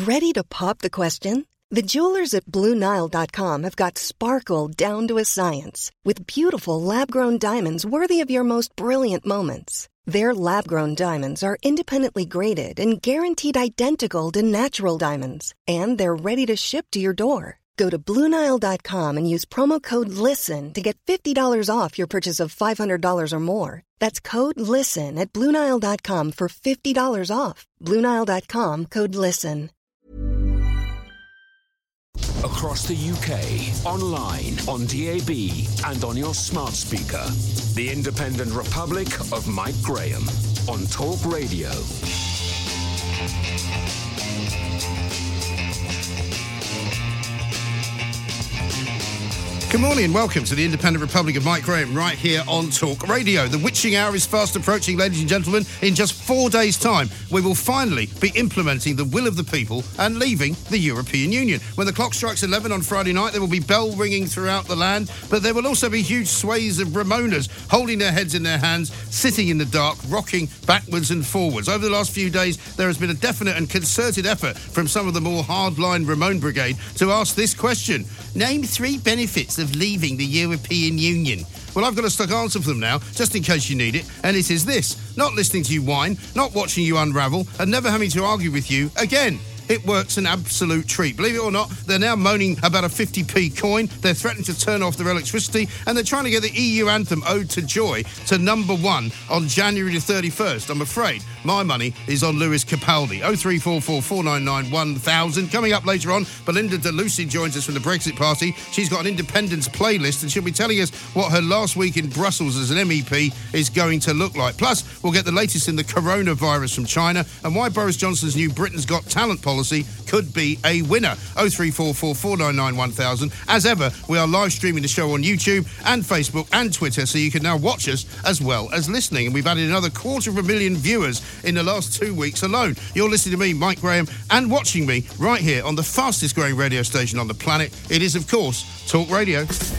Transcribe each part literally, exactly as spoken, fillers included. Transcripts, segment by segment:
Ready to pop the question? The jewelers at Blue Nile dot com have got sparkle down to a science with beautiful lab-grown diamonds worthy of your most brilliant moments. Their lab-grown diamonds are independently graded and guaranteed identical to natural diamonds, and they're ready to ship to your door. Go to Blue Nile dot com and use promo code LISTEN to get fifty dollars off your purchase of five hundred dollars or more. That's code LISTEN at Blue Nile dot com for fifty dollars off. Blue Nile dot com, code LISTEN. Across the U K, online, on D A B, and on your smart speaker. The Independent Republic of Mike Graham on Talk Radio. Good morning and welcome to the Independent Republic of Mike Graham right here on Talk Radio. The witching hour is fast approaching, ladies and gentlemen. In just four days' time, we will finally be implementing the will of the people and leaving the European Union. When the clock strikes eleven on Friday night, there will be bell ringing throughout the land, but there will also be huge swathes of Ramonas holding their heads in their hands, sitting in the dark, rocking backwards and forwards. Over the last few days, there has been a definite and concerted effort from some of the more hardline Ramon brigade to ask this question. Name three benefits of leaving the European Union. Well, I've got a stock answer for them now, just in case you need it, and it is this. Not listening to you whine, not watching you unravel, and never having to argue with you again. It works an absolute treat. Believe it or not, they're now moaning about a fifty p coin, they're threatening to turn off their electricity, and they're trying to get the E U anthem Ode to Joy to number one on January the thirty-first. I'm afraid my money is on Lewis Capaldi. oh three four four, four nine nine, one thousand. Coming up later on, Belinda de Lucy joins us from the Brexit Party. She's got an independence playlist, and she'll be telling us what her last week in Brussels as an M E P is going to look like. Plus, we'll get the latest in the coronavirus from China, and why Boris Johnson's new Britain's Got Talent policy policy could be a winner. oh three four four, four nine nine, one thousand. As ever, we are live streaming the show on YouTube and Facebook and Twitter, so you can now watch us as well as listening. And we've added another quarter of a million viewers in the last two weeks alone. You're listening to me, Mike Graham, and watching me right here on the fastest growing radio station on the planet. It is, of course, Talk Radio.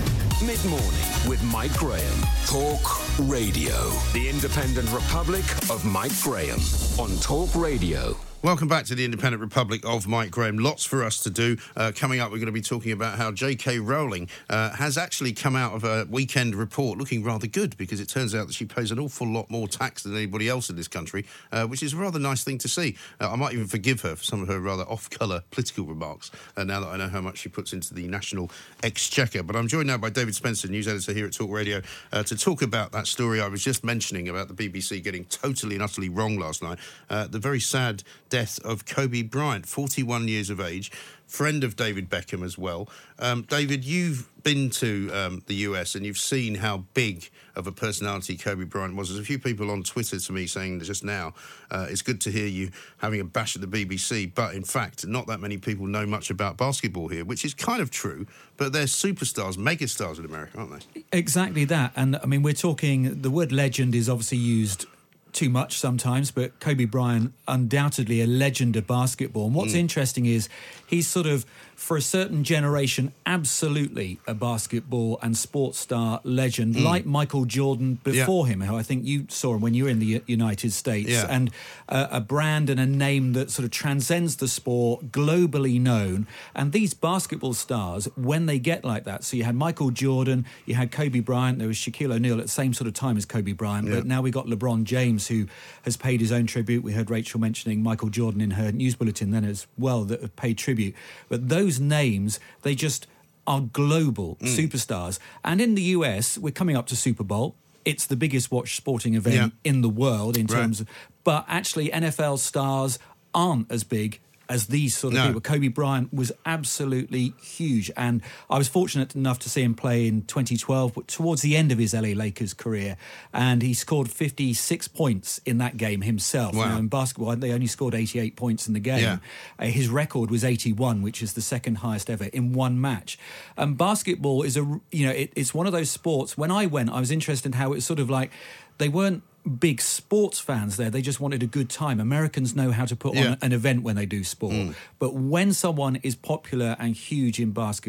Mid-morning with Mike Graham. Talk Radio. The Independent Republic of Mike Graham on Talk Radio. Welcome back to the Independent Republic of Mike Graham. Lots for us to do. Uh, coming up, we're going to be talking about how J K Rowling uh, has actually come out of a weekend report looking rather good, because it turns out that she pays an awful lot more tax than anybody else in this country, uh, which is a rather nice thing to see. Uh, I might even forgive her for some of her rather off-colour political remarks, uh, now that I know how much she puts into the national exchequer. But I'm joined now by David Spencer, news editor here at Talk Radio, uh, to talk about that story I was just mentioning about the B B C getting totally and utterly wrong last night. Uh, the very sad death of Kobe Bryant, forty-one years of age, friend of David Beckham as well. Um, David, you've been to um, the U S and you've seen how big of a personality Kobe Bryant was. There's a few people on Twitter to me saying just now, uh, it's good to hear you having a bash at the B B C, but in fact, not that many people know much about basketball here, which is kind of true, but they're superstars, megastars in America, aren't they? Exactly that. And, I mean, we're talking, the word legend is obviously used too much sometimes, but Kobe Bryant, undoubtedly a legend of basketball. And what's mm. interesting is he's sort of, for a certain generation, absolutely a basketball and sports star legend, mm. like Michael Jordan before yeah. him, who I think you saw when you were in the United States, yeah. and uh, a brand and a name that sort of transcends the sport, globally known. And these basketball stars, when they get like that, so you had Michael Jordan, you had Kobe Bryant, there was Shaquille O'Neal at the same sort of time as Kobe Bryant, yeah. but now we got LeBron James, who has paid his own tribute. We heard Rachel mentioning Michael Jordan in her news bulletin then as well, that have paid tribute. But those Those names, they just are global mm. superstars. And in the U S, we're coming up to Super Bowl. It's the biggest watched sporting event yeah. in the world in terms right. of... But actually, N F L stars aren't as big as these sort of no. people. Kobe Bryant was absolutely huge, and I was fortunate enough to see him play in twenty twelve, but towards the end of his L A Lakers career, and he scored fifty-six points in that game himself. Wow. Now, in basketball, they only scored eighty-eight points in the game. Yeah. Uh, his record was eighty-one, which is the second highest ever in one match. And um, basketball is a, you know, it, it's one of those sports. When I went, I was interested in how it's sort of like, they weren't big sports fans there. They just wanted a good time. Americans know how to put yeah. on an event when they do sport. Mm. But when someone is popular and huge in basketball,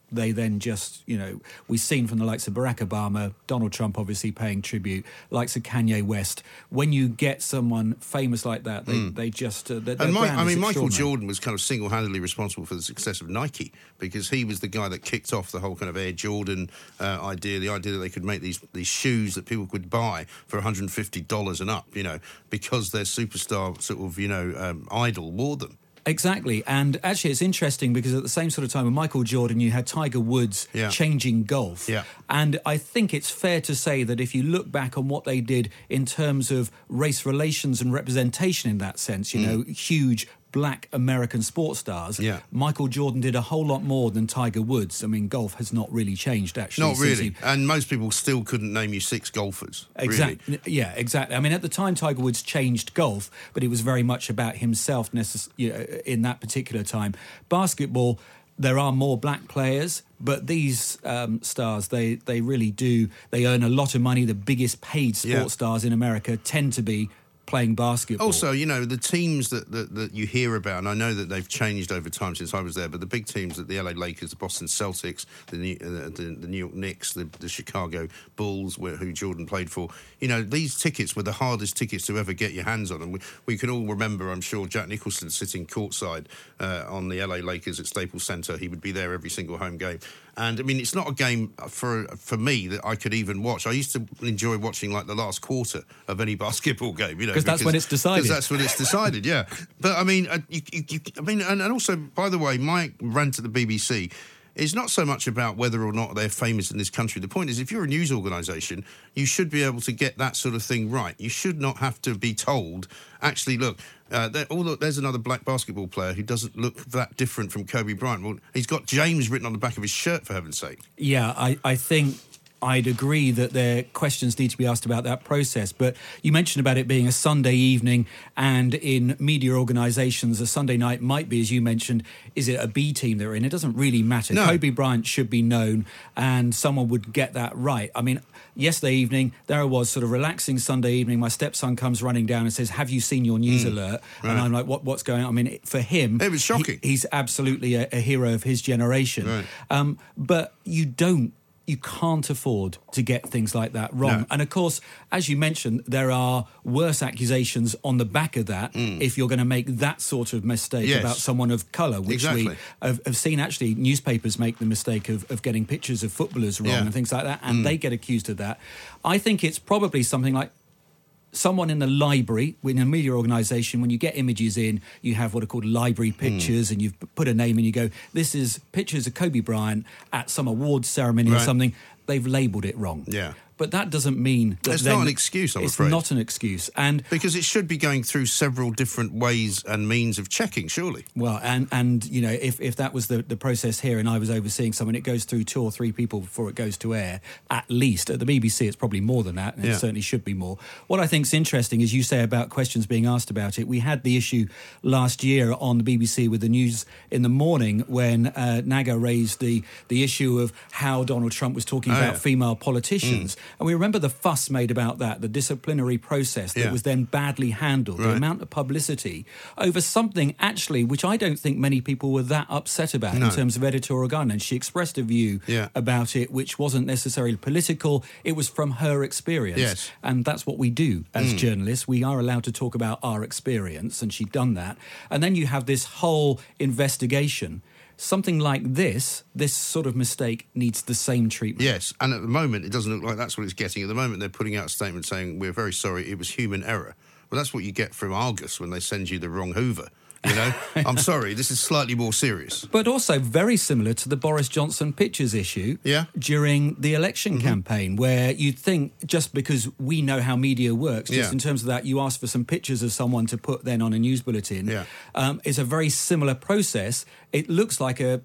they then just, you know, we've seen from the likes of Barack Obama, Donald Trump obviously paying tribute, likes of Kanye West. When you get someone famous like that, they, mm. they just... Uh, their, their and my, brand I mean, is Michael Jordan was kind of single-handedly responsible for the success of Nike, because he was the guy that kicked off the whole kind of Air Jordan uh, idea, the idea that they could make these, these shoes that people could buy for one hundred fifty dollars and up, you know, because their superstar sort of, you know, um, idol wore them. Exactly. And actually it's interesting because at the same sort of time with Michael Jordan, you had Tiger Woods yeah. changing golf. Yeah. And I think it's fair to say that if you look back on what they did in terms of race relations and representation in that sense, you mm. know, huge black American sports stars, yeah. Michael Jordan did a whole lot more than Tiger Woods. I mean, golf has not really changed, actually. Not really. He... And most people still couldn't name you six golfers. Exactly. Really. Yeah, exactly. I mean, at the time, Tiger Woods changed golf, but it was very much about himself necess- you know, in that particular time. Basketball, there are more black players, but these um, stars, they, they really do, they earn a lot of money. The biggest paid sports yeah. stars in America tend to be playing basketball. Also, you know, the teams that, that, that you hear about, and I know that they've changed over time since I was there, but the big teams, that the L A Lakers, the Boston Celtics, the New, uh, the, the New York Knicks, the, the Chicago Bulls, where, who Jordan played for, you know, these tickets were the hardest tickets to ever get your hands on. And we, we can all remember, I'm sure, Jack Nicholson sitting courtside uh, on the L A Lakers at Staples Center. He would be there every single home game. And, I mean, it's not a game for for me that I could even watch. I used to enjoy watching, like, the last quarter of any basketball game, you know. Because that's when it's decided. Because that's when it's decided, yeah. But, I mean, uh, you, you, you, I mean, and, and also, by the way, my rant at the B B C is not so much about whether or not they're famous in this country. The point is, if you're a news organisation, you should be able to get that sort of thing right. You should not have to be told, actually, look, uh, there, oh, look, there's another black basketball player who doesn't look that different from Kobe Bryant. Well, he's got James written on the back of his shirt, for heaven's sake. Yeah, I, I think... I'd agree that there questions need to be asked about that process. But you mentioned about it being a Sunday evening, and in media organisations, a Sunday night might be, as you mentioned, is it a B team they're in? It doesn't really matter. No. Kobe Bryant should be known, and someone would get that right. I mean, yesterday evening, there I was, sort of relaxing Sunday evening. My stepson comes running down and says, "Have you seen your news mm. alert?" Right. And I'm like, "What? What's going on?" I mean, for him, it was shocking. He, he's absolutely a, a hero of his generation. Right. Um, but you don't. You can't afford to get things like that wrong. No. And, of course, as you mentioned, there are worse accusations on the back of that mm. if you're going to make that sort of mistake yes. about someone of colour, which exactly. we have, have seen actually newspapers make the mistake of, of getting pictures of footballers wrong yeah. and things like that, and mm. they get accused of that. I think it's probably something like someone in the library, in a media organisation, when you get images in, you have what are called library pictures, mm. and you've put a name and you go, this is pictures of Kobe Bryant at some awards ceremony right. or something. They've labelled it wrong. Yeah. But that doesn't mean that it's then, not an excuse, I'm it's afraid. It's not an excuse. And because it should be going through several different ways and means of checking, surely. Well, and, and you know, if, if that was the, the process here and I was overseeing someone, it goes through two or three people before it goes to air, at least. At the B B C, it's probably more than that, and yeah. it certainly should be more. What I think's interesting is you say about questions being asked about it. We had the issue last year on the B B C with the news in the morning when uh, Naga raised the, the issue of how Donald Trump was talking oh, about yeah. female politicians. Mm. And we remember the fuss made about that, the disciplinary process that yeah. was then badly handled, right. the amount of publicity over something actually which I don't think many people were that upset about no. in terms of editorial guidelines. She expressed a view yeah. about it which wasn't necessarily political. It was from her experience. Yes. And that's what we do as mm. journalists. We are allowed to talk about our experience, and she'd done that. And then you have this whole investigation. Something like this, this sort of mistake needs the same treatment. Yes, and at the moment, it doesn't look like that's what it's getting. At the moment, they're putting out a statement saying, we're very sorry, it was human error. Well, that's what you get from Argus when they send you the wrong Hoover. You know, I'm sorry, this is slightly more serious. But also very similar to the Boris Johnson pictures issue yeah. during the election mm-hmm. campaign, where you'd think just because we know how media works, just yeah. in terms of that, you ask for some pictures of someone to put then on a news bulletin. Yeah. Um, it's a very similar process. It looks like a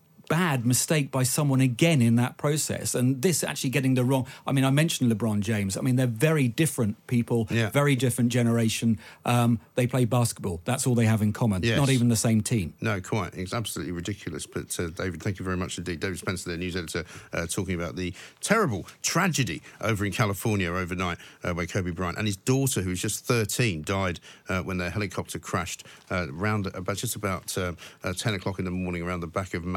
bad mistake by someone again in that process, and this actually getting the wrong. I mean, I mentioned LeBron James. I mean, they're very different people, yeah. very different generation. Um, they play basketball. That's all they have in common. Yes. Not even the same team. No, quite. It's absolutely ridiculous. But uh, David, thank you very much indeed. David Spencer, their news editor, uh, talking about the terrible tragedy over in California overnight, uh, where Kobe Bryant and his daughter, who was just thirteen, died uh, when their helicopter crashed uh, around about just about uh, uh, ten o'clock in the morning around the back of Malibu.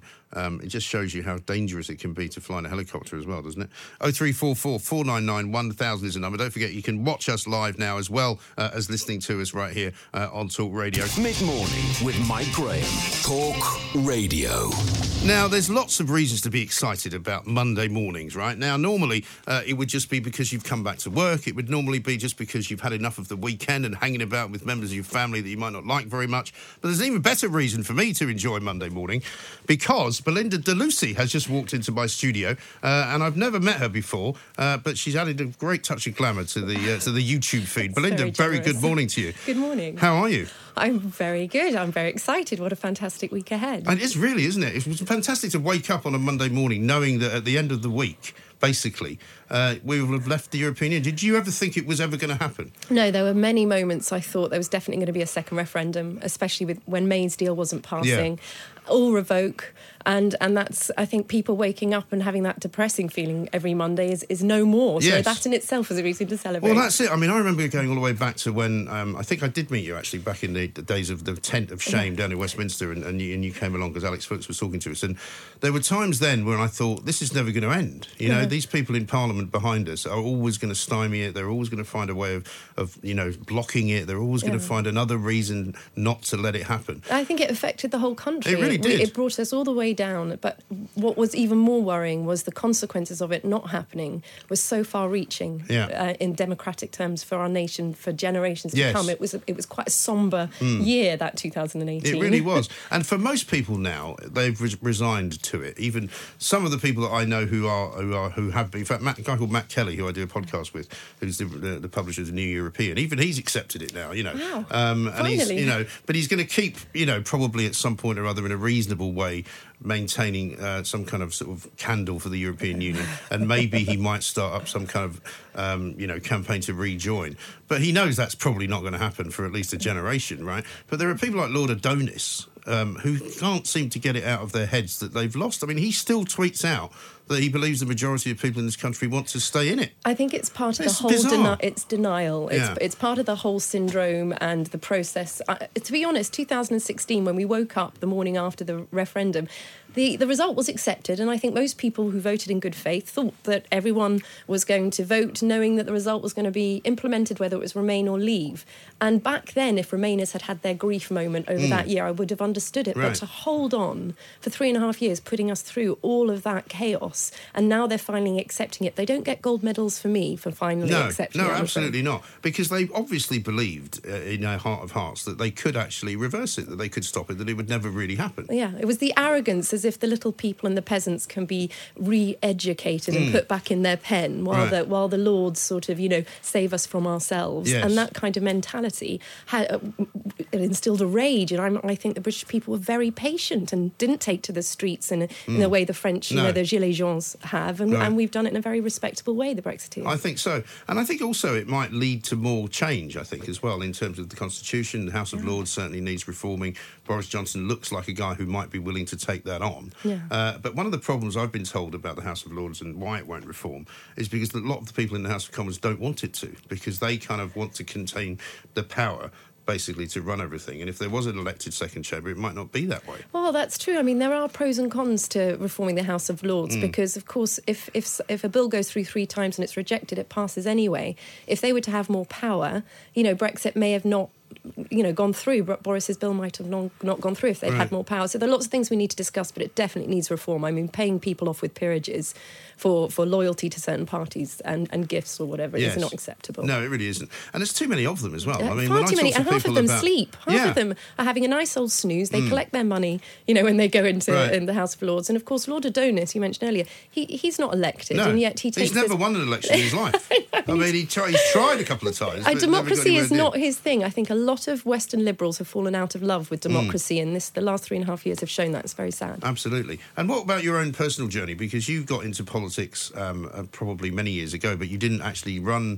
Um, it just shows you how dangerous it can be to fly in a helicopter as well, doesn't it? oh three four four, four nine nine, one thousand is the number. Don't forget, you can watch us live now as well uh, as listening to us right here uh, on Talk Radio. Mid-morning with Mike Graham. Talk Radio. Now, there's lots of reasons to be excited about Monday mornings, right? Now, normally, uh, it would just be because you've come back to work. It would normally be just because you've had enough of the weekend and hanging about with members of your family that you might not like very much. But there's an even better reason for me to enjoy Monday morning, because Belinda DeLucy has just walked into my studio, uh, and I've never met her before, uh, but she's added a great touch of glamour to the uh, to the YouTube feed. Belinda, very, very good morning to you. Good morning. How are you? I'm very good. I'm very excited. What a fantastic week ahead. And it's really, isn't it? It was fantastic to wake up on a Monday morning knowing that at the end of the week, basically, uh, we will have left the European Union. Did you ever think it was ever going to happen? No, there were many moments I thought there was definitely going to be a second referendum, especially with when May's deal wasn't passing. Yeah. All revoke. And and that's, I think, people waking up and having that depressing feeling every Monday is, is no more. So yes. that in itself is a reason to celebrate. Well, that's it. I mean, I remember going all the way back to when, um, I think I did meet you, actually, back in the, the days of the Tent of Shame yeah. down in Westminster, and, and, you, and you came along because Alex Fuchs was talking to us. And there were times then when I thought, this is never going to end. You know, yeah. these people in Parliament behind us are always going to stymie it. They're always going to find a way of, of you know, blocking it. They're always yeah. going to find another reason not to let it happen. I think it affected the whole country. It really did. It, it brought us all the way down. But what was even more worrying was the consequences of it not happening was so far-reaching yeah. uh, in democratic terms for our nation for generations to yes. come. It was a, it was quite a sombre mm. year, that two thousand eighteen. It really was. And for most people now, they've re- resigned to it. Even some of the people that I know who are who are who have been, in fact, Matt, a guy called Matt Kelly, who I do a podcast with, who's the, the, the publisher of the New European. Even he's accepted it now. You know, wow. um, and Finally. he's you know, but he's going to keep you know probably at some point or other in a reasonable way maintaining uh, some kind of sort of candle for the European Union, and maybe he might start up some kind of um, you know campaign to rejoin. But he knows that's probably not going to happen for at least a generation, right? But there are people like Lord Adonis um, who can't seem to get it out of their heads that they've lost. I mean, he still tweets out that he believes the majority of people in this country want to stay in it. I think it's part of it's the whole deni- it's denial. It's, yeah. it's part of the whole syndrome and the process. Uh, to be honest, two thousand sixteen, when we woke up the morning after the referendum, the, the result was accepted, and I think most people who voted in good faith thought that everyone was going to vote knowing that the result was going to be implemented, whether it was Remain or Leave. And back then, if Remainers had had their grief moment over mm. that year, I would have understood it. Right. But to hold on for three and a half years, putting us through all of that chaos, and now they're finally accepting it. They don't get gold medals for me for finally no, accepting no, it. No, absolutely not. Because they obviously believed uh, in their heart of hearts that they could actually reverse it, that they could stop it, that it would never really happen. Yeah, it was the arrogance, as if the little people and the peasants can be re-educated mm. and put back in their pen while, right. the, while the lords sort of, you know, save us from ourselves. Yes. And that kind of mentality had, uh, it instilled a rage. And I'm, I think the British people were very patient and didn't take to the streets in, a, mm. in the way the French, you no. know, the Gilets Jaunes have. And, right. and we've done it in a very respectable way, the Brexiteers. I think so. And I think also it might lead to more change, I think, as well, in terms of the Constitution. The House of yeah. Lords certainly needs reforming. Boris Johnson looks like a guy who might be willing to take that on. Yeah. Uh, but one of the problems I've been told about the House of Lords and why it won't reform is because a lot of the people in the House of Commons don't want it to, because they kind of want to contain the power basically to run everything. And if there was an elected second chamber, it might not be that way. Well, that's true. I mean, there are pros and cons to reforming the House of Lords mm. because, of course, if, if if a bill goes through three times and it's rejected, it passes anyway. If they were to have more power, you know, Brexit may have not you know, gone through. Boris's bill might have non, not gone through if they'd right. had more power. So there are lots of things we need to discuss, but it definitely needs reform. I mean, paying people off with peerages for, for loyalty to certain parties and, and gifts or whatever yes. is not acceptable. No, it really isn't. And there's too many of them as well. Uh, I mean, far when too I many, talk to and half of them about, sleep. Half yeah. of them are having a nice old snooze. They mm. collect their money, you know, when they go into right. in the House of Lords. And of course, Lord Adonis, you mentioned earlier, he he's not elected, no. and yet he takes. He's never this... won an election in his life. I, I mean, he tried, he's tried a couple of times. Uh, democracy is near. not his thing. I think a lot of Western liberals have fallen out of love with democracy, mm. and this the last three and a half years have shown that. It's very sad. Absolutely. And what about your own personal journey? Because you got into politics um, uh, probably many years ago, but you didn't actually run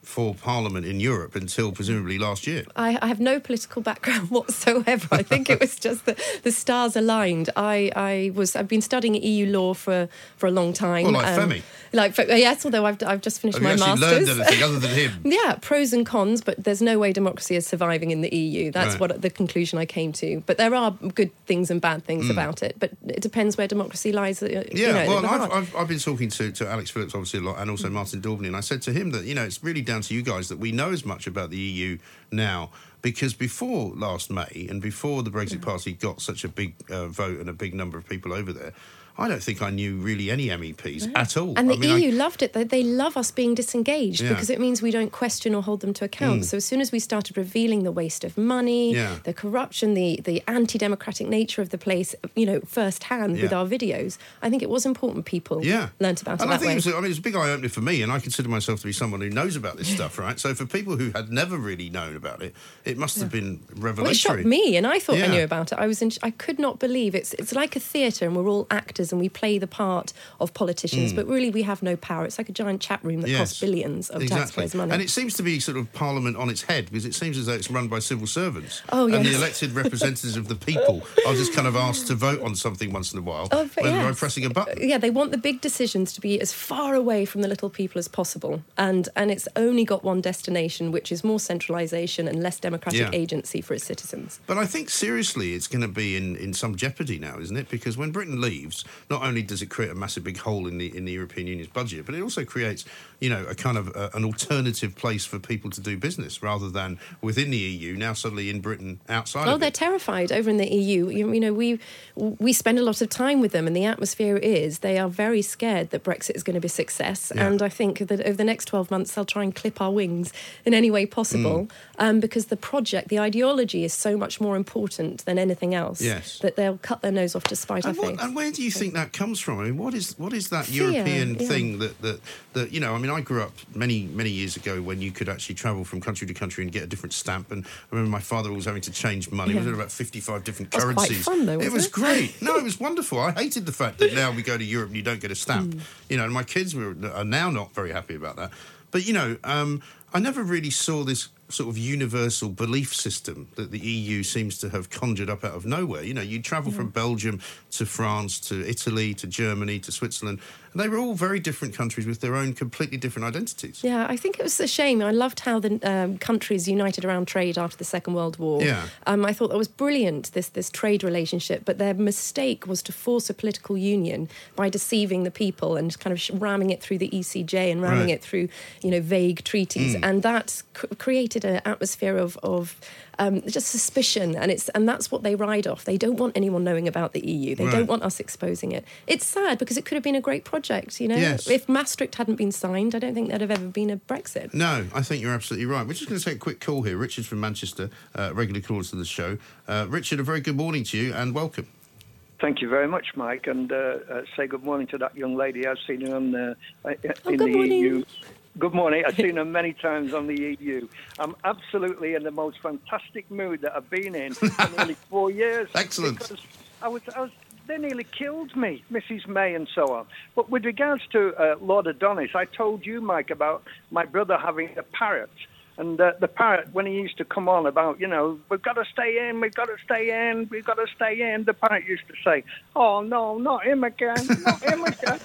for Parliament in Europe until presumably last year. I, I have no political background whatsoever. I think it was just that the stars aligned. I, I was I've been studying E U law for, for a long time. Well, like um, Femi. Like yes, although I've I've just finished Have my you actually masters. learned anything other than him? Yeah, pros and cons, but there's no way democracy is surviving in the E U. That's Right. what the conclusion I came to. But there are good things and bad things mm. about it. But it depends where democracy lies. Uh, Yeah, you know, well, at the I've, heart. I've, I've been talking to, to Alex Phillips, obviously, a lot, and also Martin Daubney, and I said to him that, you know, it's really down to you guys that we know as much about the E U now, because before last May and before the Brexit Party got such a big uh, vote and a big number of people over there, I don't think I knew really any M E Ps at all. And the I mean, E U I, loved it. They, they love us being disengaged Yeah. because it means we don't question or hold them to account. Mm. So as soon as we started revealing the waste of money, Yeah. the corruption, the, the anti-democratic nature of the place, you know, firsthand with Yeah. our videos, I think it was important people Yeah. learnt about and it I that think way. it was, I mean, it was a big eye-opener for me, and I consider myself to be someone who knows about this stuff, right? So for people who had never really known about it, it must have been revelatory. Well, it shocked me, and I thought Yeah. I knew about it. I was in, I could not believe it's it's like a theatre, and we're all actors, and we play the part of politicians, Mm. but really we have no power. It's like a giant chat room that Yes. costs billions of Exactly. taxpayers' money. And it seems to be sort of Parliament on its head, because it seems as though it's run by civil servants. Oh, And the yes. elected representatives of the people are just kind of asked to vote on something once in a while, Oh, but whether by yes. pressing a button. Yeah, they want the big decisions to be as far away from the little people as possible, and and it's only got one destination, which is more centralisation and less democratic Yeah. agency for its citizens. But I think, seriously, it's going to be in, in some jeopardy now, isn't it? Because when Britain leaves, not only does it create a massive big hole in the in the European Union's budget, but it also creates, you know, a kind of uh, an alternative place for people to do business rather than within the E U, now suddenly in Britain outside Oh, of they're it. terrified over in the E U. You, you know, we we spend a lot of time with them, and the atmosphere is they are very scared that Brexit is going to be a success. Yeah. And I think that over the next twelve months, they'll try and clip our wings in any way possible, Mm. um, because the project, the ideology, is so much more important than anything else. Yes. That they'll cut their nose off to spite And, our what, face. and where do you think that comes from? I mean, what is what is that Fear, European yeah. thing that, that that you know? I mean, I grew up many many years ago when you could actually travel from country to country and get a different stamp. And I remember my father always having to change money. Yeah. We had about fifty-five different That's quite currencies. fun, though, it wasn't was it? great. No, it was wonderful. I hated the fact that now we go to Europe and you don't get a stamp. Mm. You know, and my kids were are now not very happy about that. But you know, um, I never really saw this sort of universal belief system that the E U seems to have conjured up out of nowhere. You know, you travel from Belgium to France to Italy to Germany to Switzerland, and they were all very different countries with their own completely different identities. Yeah, I think it was a shame. I loved how the um, countries united around trade after the Second World War. Yeah. Um, I thought that was brilliant, this this trade relationship, but their mistake was to force a political union by deceiving the people and kind of sh- ramming it through the E C J and ramming Right. it through, you know, vague treaties. Mm. And that c- created an atmosphere of, of um, just suspicion, and it's and that's what they ride off. They don't want anyone knowing about the E U. They Right. don't want us exposing it. It's sad because it could have been a great project, you know? Yes. If Maastricht hadn't been signed, I don't think there'd have ever been a Brexit. No, I think you're absolutely right. We're just going to take a quick call here. Richard's from Manchester, uh, regular caller to the show. Uh, Richard, a very good morning to you and welcome. Thank you very much, Mike, and uh, uh, say good morning to that young lady. I've seen her on the, uh, Oh, in good the morning. E U. Good morning. I've seen her many times on the E U. I'm absolutely in the most fantastic mood that I've been in for nearly four years. Excellent. Because I was, I was, they nearly killed me, Missus May and so on. But with regards to uh, Lord Adonis, I told you, Mike, about my brother having a parrot. And uh, the parrot, when he used to come on about, you know, we've got to stay in, we've got to stay in, we've got to stay in, the parrot used to say, oh, no, not him again, not him again.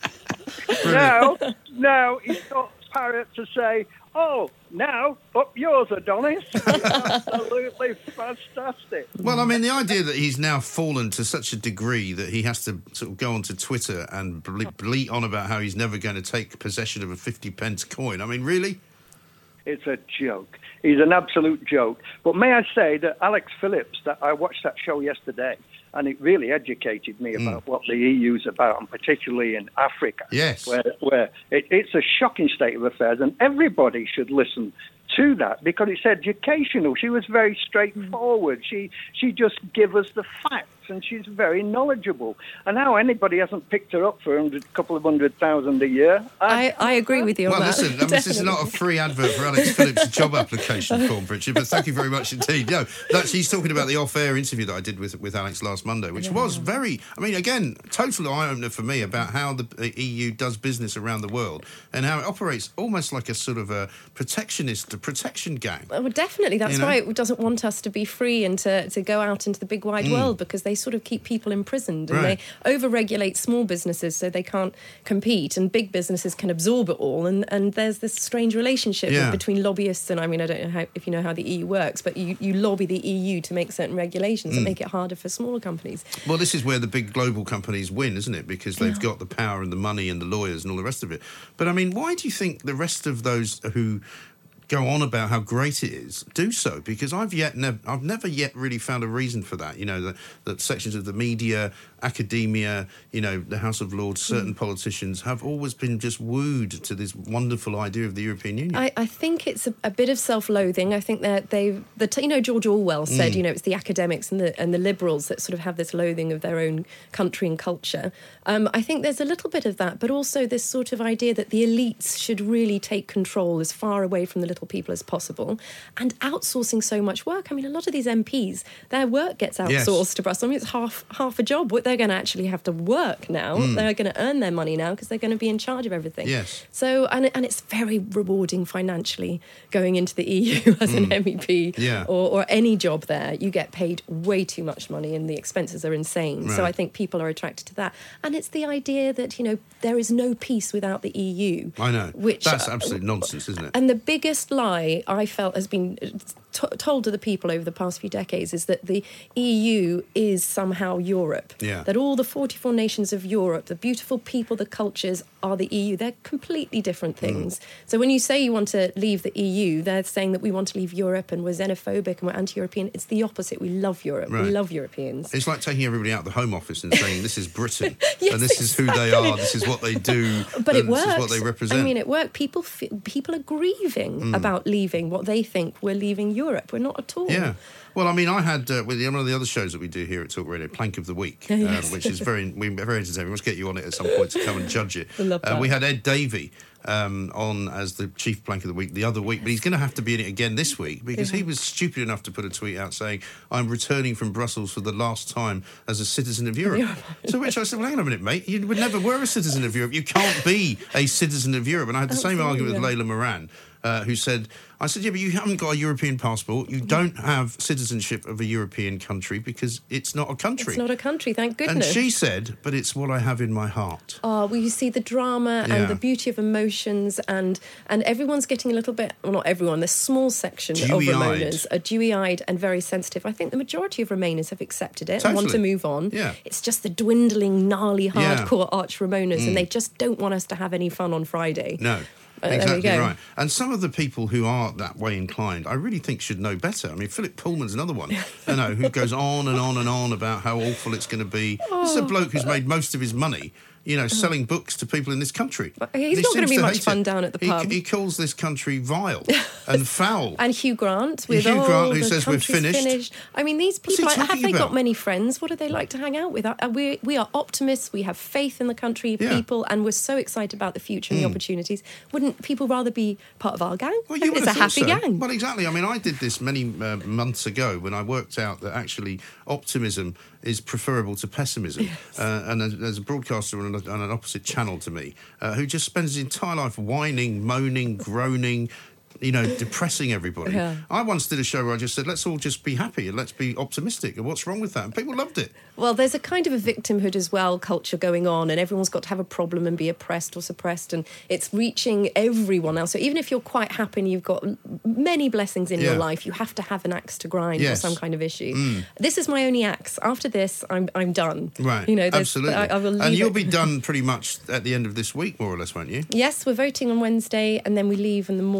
Now, now he's got parrot to say, oh, now, up yours, Adonis. Absolutely fantastic. Well, I mean, the idea that he's now fallen to such a degree that he has to sort of go onto Twitter and ble- bleat on about how he's never going to take possession of a fifty pence coin. I mean, really? It's a joke. He's an absolute joke. But may I say that Alex Phillips, that I watched that show yesterday, and it really educated me about mm. what the E U's about, and particularly in Africa. Yes. Where, where it, it's a shocking state of affairs, and everybody should listen to that because it's educational. She was very straightforward. She she just gave us the facts. and she's very knowledgeable. And how anybody hasn't picked her up for a couple of hundred thousand a year. I, I agree with you on well, that. listen, I mean, this is not a free advert for Alex Phillips' job application form, Richard, but thank you very much indeed. No, that, she's talking about the off-air interview that I did with, with Alex last Monday, which yeah. was very, I mean, again, total eye-opener for me about how the E U does business around the world and how it operates almost like a sort of a protectionist, a protection gang. Well, definitely. That's you know? why it doesn't want us to be free and to, to go out into the big wide mm. world, because they sort of keep people imprisoned and right. they over-regulate small businesses so they can't compete, and big businesses can absorb it all, and, and there's this strange relationship yeah. between lobbyists and, I mean, I don't know how, if you know how the E U works, but you, you lobby the E U to make certain regulations mm. that make it harder for smaller companies. Well, this is where the big global companies win, isn't it? Because they've yeah. got the power and the money and the lawyers and all the rest of it. But, I mean, why do you think the rest of those who go on about how great it is do so? Because I've yet never, I've never yet really found a reason for that. You know, that, that sections of the media, academia, you know, the House of Lords, certain mm. politicians have always been just wooed to this wonderful idea of the European Union. I, I think it's a, a bit of self-loathing. I think that they've, the, you know, George Orwell said, mm. you know, it's the academics and the and the liberals that sort of have this loathing of their own country and culture. Um, I think there's a little bit of that, but also this sort of idea that the elites should really take control as far away from the little people as possible, and outsourcing so much work. I mean, a lot of these M Ps, their work gets outsourced yes. to Brussels. I mean, it's half half a job. They're going to actually have to work now. Mm. They're going to earn their money now because they're going to be in charge of everything. Yes. So, and and it's very rewarding financially going into the E U as mm. an M E P yeah. or, or any job there. You get paid way too much money, and the expenses are insane. Right. So I think people are attracted to that. And it's the idea that, you know, there is no peace without the E U. I know. Which, That's absolute nonsense, isn't it? And the biggest lie I felt has been t- told to the people over the past few decades is that the E U is somehow Europe. Yeah. That all the forty-four nations of Europe, the beautiful people, the cultures, are the E U. They're completely different things. Mm. So when you say you want to leave the E U, they're saying that we want to leave Europe and we're xenophobic and we're anti-European. It's the opposite. We love Europe. Right. We love Europeans. It's like taking everybody out of the Home Office and saying this is Britain yes, and this exactly. is who they are, this is what they do, but and it works. This is what they represent. I mean, it worked. People f- people are grieving mm. about leaving what they think we're leaving Europe. We're not at all. Yeah. Well, I mean, I had, uh, with one of the other shows that we do here at Talk Radio, Plank of the Week, um, yes. which is very, we, very entertaining. We must get you on it at some point to come and judge it. I love that. Uh, we had Ed Davey um, on as the chief Plank of the Week the other week, but he's going to have to be in it again this week because yeah. he was stupid enough to put a tweet out saying, I'm returning from Brussels for the last time as a citizen of Europe. Europe. To which I said, well, hang on a minute, mate. You would never were a citizen of Europe. You can't be a citizen of Europe. And I had the Absolutely. same argument with Layla Moran. Uh, who said, I said, yeah, but you haven't got a European passport. You don't have citizenship of a European country because it's not a country. It's not a country, thank goodness. And she said, but it's what I have in my heart. Oh, well, you see the drama Yeah. and the beauty of emotions, and and everyone's getting a little bit, well, not everyone, this small section Dewy-eyed. of Remainers are dewy-eyed and very sensitive. I think the majority of Remainers have accepted it Totally. and want to move on. Yeah. It's just the dwindling, gnarly, Yeah. hardcore arch Remoaners, Mm. and they just don't want us to have any fun on Friday. No. Uh, there we Exactly go. right. And some of the people who are that way inclined, I really think should know better. I mean, Philip Pullman's another one, you know, who goes on and on and on about how awful it's going to be. Oh. This is a bloke who's made most of his money, you know, selling books to people in this country. But he's And he not gonna seems be to much hate fun it. down at the He- pub. He, calls this country vile and foul. And Hugh Grant with Hugh oh, Grant, who the says we're country's finished. I mean, these What's he people, have talking they about? got many friends? What do they like to hang out with? Uh, we, we are optimists. We have faith in the country, Yeah. people, and we're so excited about the future and the opportunities. Wouldn't people rather be part of our gang? Well, you would it's a have thought happy so. gang. Well, exactly. I mean, I did this many uh, months ago when I worked out that actually optimism is preferable to pessimism. Yes. Uh, and there's, there's a broadcaster on, a, on an opposite channel to me uh, who just spends his entire life whining, moaning, groaning, you know, depressing everybody. Yeah. I once did a show where I just said, let's all just be happy and let's be optimistic. And what's wrong with that? And people loved it. Well, there's a kind of a victimhood as well culture going on, and everyone's got to have a problem and be oppressed or suppressed, and it's reaching everyone else. So even if you're quite happy and you've got many blessings in Yeah. your life, you have to have an axe to grind Yes. or some kind of issue. Mm. This is my only axe. After this, I'm I'm done. Right. You know, there's- absolutely. I, I will leave and you'll it. be done pretty much at the end of this week, more or less, won't you? Yes, we're voting on Wednesday, and then we leave on the morning of the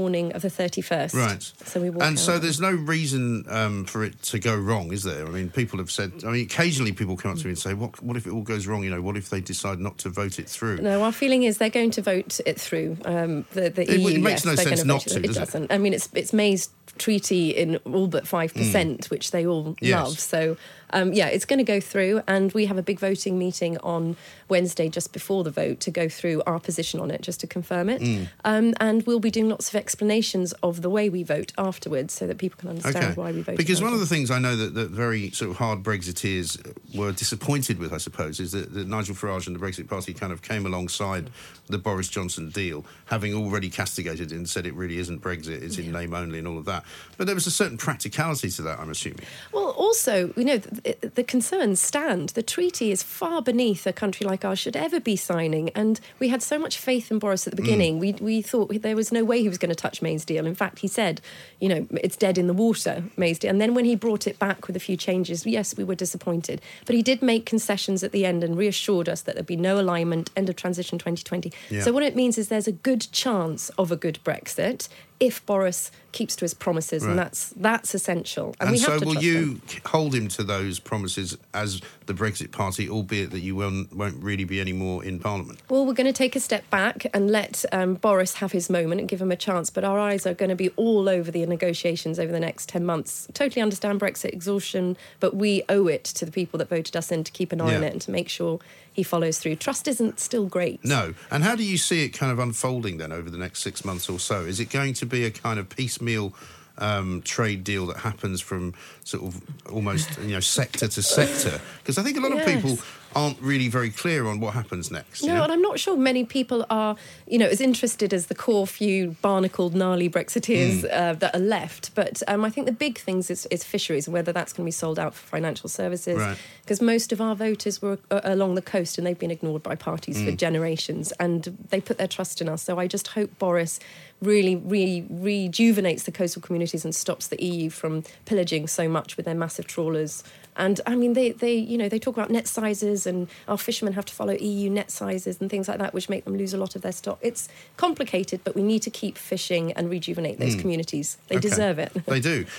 the thirty-first. Right. So we walk And out. so there's no reason um, for it to go wrong, is there? I mean, people have said... I mean, occasionally people come up to me and say, what, what if it all goes wrong? You know, what if they decide not to vote it through? No, our feeling is they're going to vote it through. Um, the, the It- E U, it makes yes, no they're sense gonna not vote to, it. does it? It doesn't. I mean, it's it's May's treaty in all but five percent, mm. which they all Yes. love. So, um, yeah, it's going to go through, and we have a big voting meeting on Wednesday just before the vote to go through our position on it, just to confirm it. Mm. Um, and we'll be doing lots of explanations of the way we vote afterwards so that people can understand Okay. why we voted. Because one it. of the things I know that, that very sort of hard Brexiteers were disappointed with, I suppose, is that, that Nigel Farage and the Brexit Party kind of came alongside the Boris Johnson deal, having already castigated it and said it really isn't Brexit, it's in name only and all of that. But there was a certain practicality to that, I'm assuming. Well, also, you know, the, the concerns stand. The treaty is far beneath a country like ours should ever be signing, and we had so much faith in Boris at the beginning. Mm. We we thought there was no way he was going to touch May's deal. In fact, he said, you know, it's dead in the water, May's deal. And then when he brought it back with a few changes, yes, we were disappointed. But he did make concessions at the end and reassured us that there'd be no alignment, end of transition twenty twenty. Yeah. So what it means is there's a good chance of a good Brexit if Boris keeps to his promises, right. and that's that's essential. And, and we so have to will trust you him. hold him to those promises as the Brexit Party, albeit that you won't, won't really be any more in Parliament? Well, we're going to take a step back and let um, Boris have his moment and give him a chance, but our eyes are going to be all over the negotiations over the next ten months. Totally understand Brexit exhaustion, but we owe it to the people that voted us in to keep an eye yeah. on it and to make sure he follows through. Trust isn't still great. No. And how do you see it kind of unfolding then over the next six months or so? Is it going to be a kind of piecemeal um, trade deal that happens from sort of almost, you know, sector to sector? Because I think a lot yes. of people aren't really very clear on what happens next. No, you know? and I'm not sure many people are, you know, as interested as the core few barnacled, gnarly Brexiteers mm. uh, that are left. But um, I think the big things is, is fisheries and whether that's going to be sold out for financial services. Because right. most of our voters were uh, along the coast and they've been ignored by parties mm. for generations, and they put their trust in us. So I just hope Boris really re- rejuvenates the coastal communities and stops the E U from pillaging so much with their massive trawlers. And, I mean, they, they, you know, they talk about net sizes and our fishermen have to follow E U net sizes and things like that, which make them lose a lot of their stock. It's complicated, but we need to keep fishing and rejuvenate those mm. communities. They okay. deserve it. They do.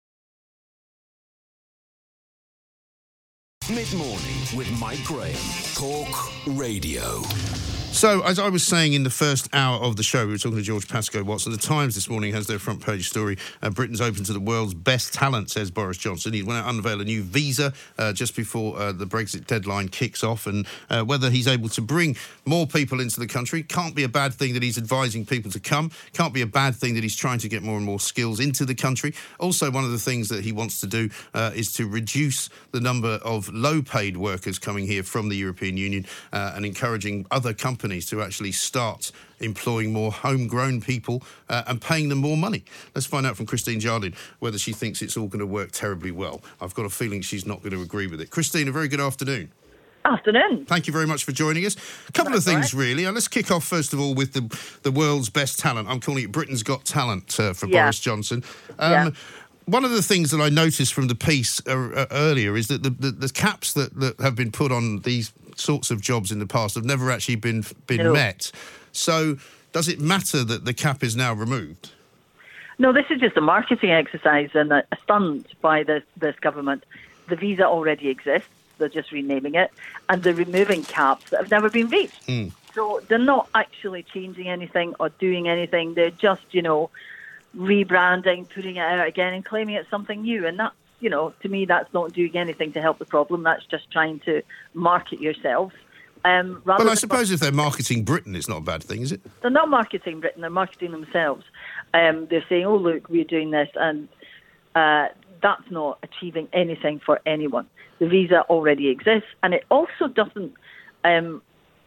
Mid-morning with Mike Graham. Talk Radio. So, as I was saying in the first hour of the show, we were talking to George Pascoe Watson. The Times this morning has their front page story. Uh, Britain's open to the world's best talent, says Boris Johnson. He went out to unveil a new visa uh, just before uh, the Brexit deadline kicks off. And uh, whether he's able to bring more people into the country can't be a bad thing that he's advising people to come. Can't be a bad thing that he's trying to get more and more skills into the country. Also, one of the things that he wants to do uh, is to reduce the number of low-paid workers coming here from the European Union uh, and encouraging other companies to actually start employing more homegrown people uh, and paying them more money. Let's find out from Christine Jardine whether she thinks it's all going to work terribly well. I've got a feeling she's not going to agree with it. Christine, a very good afternoon. Afternoon. Thank you very much for joining us. A couple That's of things, right. really. Uh, let's kick off, first of all, with the the world's best talent. I'm calling it Britain's Got Talent uh, for yeah. Boris Johnson. Um, yeah. One of the things that I noticed from the piece uh, uh, earlier is that the, the, the caps that, that have been put on these sorts of jobs in the past have never actually been been no. met. So does it matter that the cap is now removed? No, this is just a marketing exercise and a, a stunt by this, this government. The visa already exists. They're just renaming it. And they're removing caps that have never been reached. Mm. So they're not actually changing anything or doing anything. They're just, you know, rebranding, putting it out again and claiming it's something new. And that's, you know, to me, that's not doing anything to help the problem. That's just trying to market yourself. Um, but I suppose if they're marketing Britain, it's not a bad thing, is it? They're not marketing Britain. They're marketing themselves. Um, they're saying, oh, look, we're doing this. And uh, that's not achieving anything for anyone. The visa already exists. And it also doesn't um,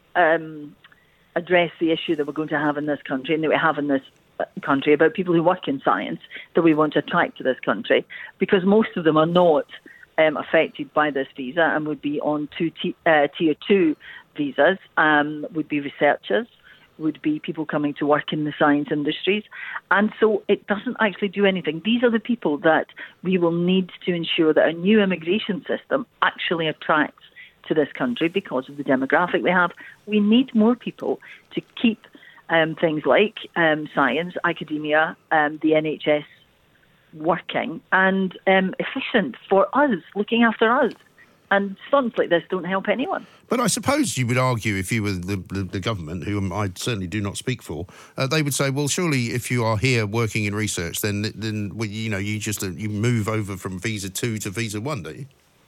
um, address the issue that we're going to have in this country and that we have in this country about people who work in science that we want to attract to this country, because most of them are not um, affected by this visa and would be on two t- uh, tier two visas, um, would be researchers, would be people coming to work in the science industries. And so it doesn't actually do anything. These are the people that we will need to ensure that a new immigration system actually attracts to this country because of the demographic we have. We need more people to keep um, things like um, science, academia, um, the N H S working and um, efficient for us, looking after us. And stunts like this don't help anyone. But I suppose you would argue, if you were the, the, the government, who I certainly do not speak for, uh, they would say, well, surely if you are here working in research, then, then well, you know, you just uh, you move over from visa two to visa one, don't you?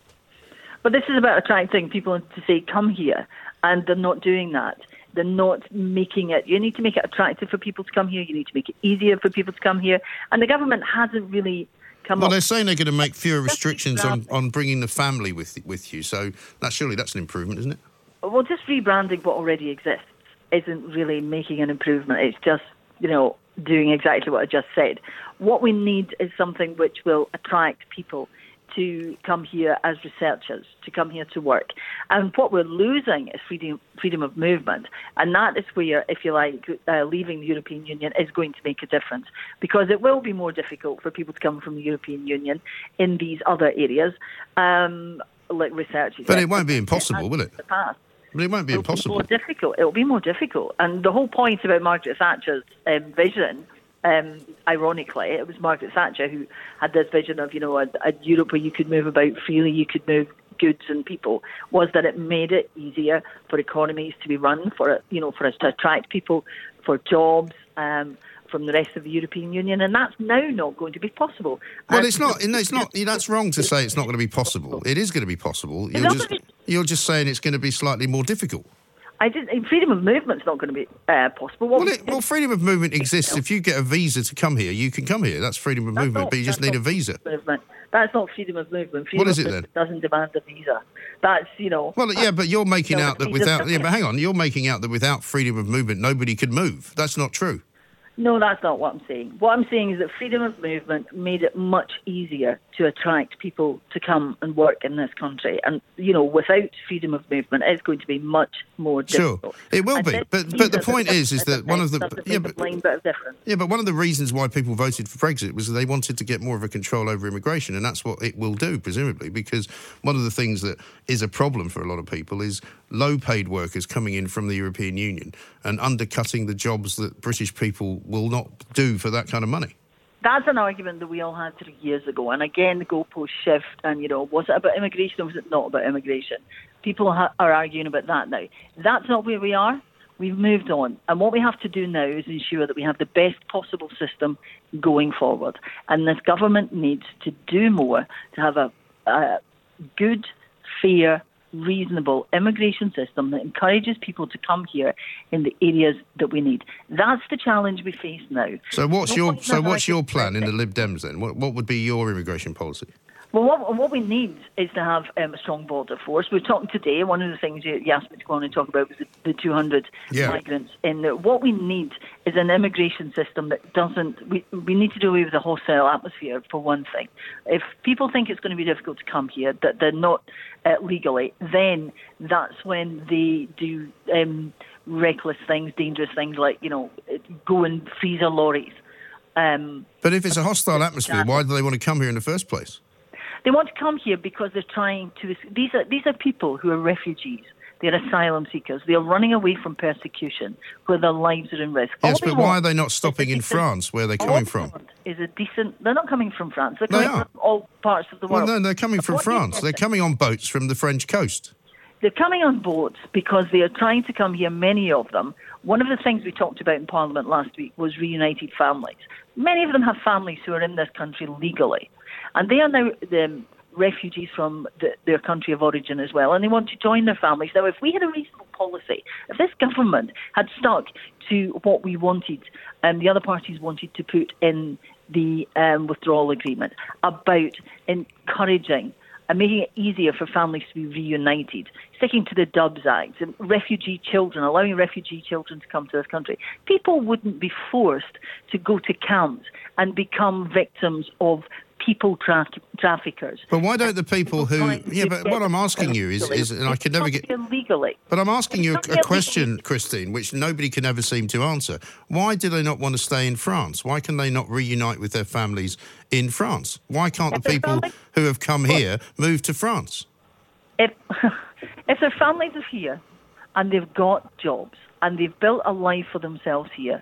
But this is about attracting people to say, come here, and they're not doing that. They're not making it. You need to make it attractive for people to come here. You need to make it easier for people to come here. And the government hasn't really come well, up. They're saying they're going to make fewer restrictions on, on bringing the family with with you. So that surely that's an improvement, isn't it? Well, just rebranding what already exists isn't really making an improvement. It's just, you know, doing exactly what I just said. What we need is something which will attract people to come here as researchers, to come here to work. And what we're losing is freedom freedom of movement. And that is where, if you like, uh, leaving the European Union is going to make a difference. Because it will be more difficult for people to come from the European Union in these other areas, um, like research. But it won't be impossible, will it? The past. But it won't be It'll impossible. Be more difficult. It'll be more difficult. And the whole point about Margaret Thatcher's um, vision, um, ironically, it was Margaret Thatcher who had this vision of, you know, a, a Europe where you could move about freely, you could move goods and people, was that it made it easier for economies to be run, for, you know, for us to attract people, for jobs, um, from the rest of the European Union, and that's now not going to be possible. Well, and it's not. It's not. That's wrong to say it's not going to be possible. It is going to be possible. You're just, you're just saying it's going to be slightly more difficult. I did, freedom of movement's not going to be uh, possible. What well, it, well, freedom of movement exists. If you get a visa to come here, you can come here. That's freedom of that's movement, not, but you just need a visa. Movement. That's not freedom of movement. Freedom what is of it then? Doesn't demand a visa. That's, you know. Well, yeah, but you're making you know, out that without. Yeah, but hang on. You're making out that without freedom of movement, nobody could move. That's not true. No, that's not what I'm saying. What I'm saying is that freedom of movement made it much easier to attract people to come and work in this country. And, you know, without freedom of movement, it's going to be much more difficult. Sure, it will and be. But but the point is, is that one of the yeah, but, yeah, but one of the reasons why people voted for Brexit was that they wanted to get more of a control over immigration, and that's what it will do, presumably, because one of the things that is a problem for a lot of people is low-paid workers coming in from the European Union and undercutting the jobs that British people will not do for that kind of money. That's an argument that we all had three years ago. And again, the goalposts shift. And, you know, was it about immigration or was it not about immigration? People ha- are arguing about that now. That's not where we are. We've moved on. And what we have to do now is ensure that we have the best possible system going forward. And this government needs to do more to have a, a good, fair, reasonable immigration system that encourages people to come here in the areas that we need. That's the challenge we face now. So what's your so what's your plan in the Lib Dems then? What what would be your immigration policy? Well, what, what we need is to have um, a strong border force. We're talking today, one of the things you, you asked me to go on and talk about was the, the two hundred yeah. migrants. And uh, what we need is an immigration system that doesn't... We, we need to do away with the hostile atmosphere, for one thing. If people think it's going to be difficult to come here, that they're not uh, legally, then that's when they do um, reckless things, dangerous things like, you know, go and freeze their lorries. Um, but if it's a hostile atmosphere, why do they want to come here in the first place? They want to come here because they're trying to... These are these are people who are refugees. They're asylum seekers. They are running away from persecution where their lives are in risk. Yes, but why are they not stopping in France, where they're coming from? Is a decent... They're not coming from France. They're they coming are. from all parts of the world. Well, no, they're coming from France. They're coming on boats from the French coast. They're coming on boats because they are trying to come here, many of them. One of the things we talked about in Parliament last week was reunited families. Many of them have families who are in this country legally. And they are now the refugees from the, their country of origin as well, and they want to join their families. Now, if we had a reasonable policy, if this government had stuck to what we wanted, and um, the other parties wanted to put in the um, withdrawal agreement about encouraging and making it easier for families to be reunited, sticking to the Dubs Act, and refugee children, allowing refugee children to come to this country, people wouldn't be forced to go to camps and become victims of people tra- traffickers. But why don't the people who... Yeah, but what I'm asking you is... is and I could never get... Illegally. But I'm asking you a, a question, Christine, which nobody can ever seem to answer. Why do they not want to stay in France? Why can they not reunite with their families in France? Why can't the people who have come here move to France? If, if their families are here and they've got jobs and they've built a life for themselves here.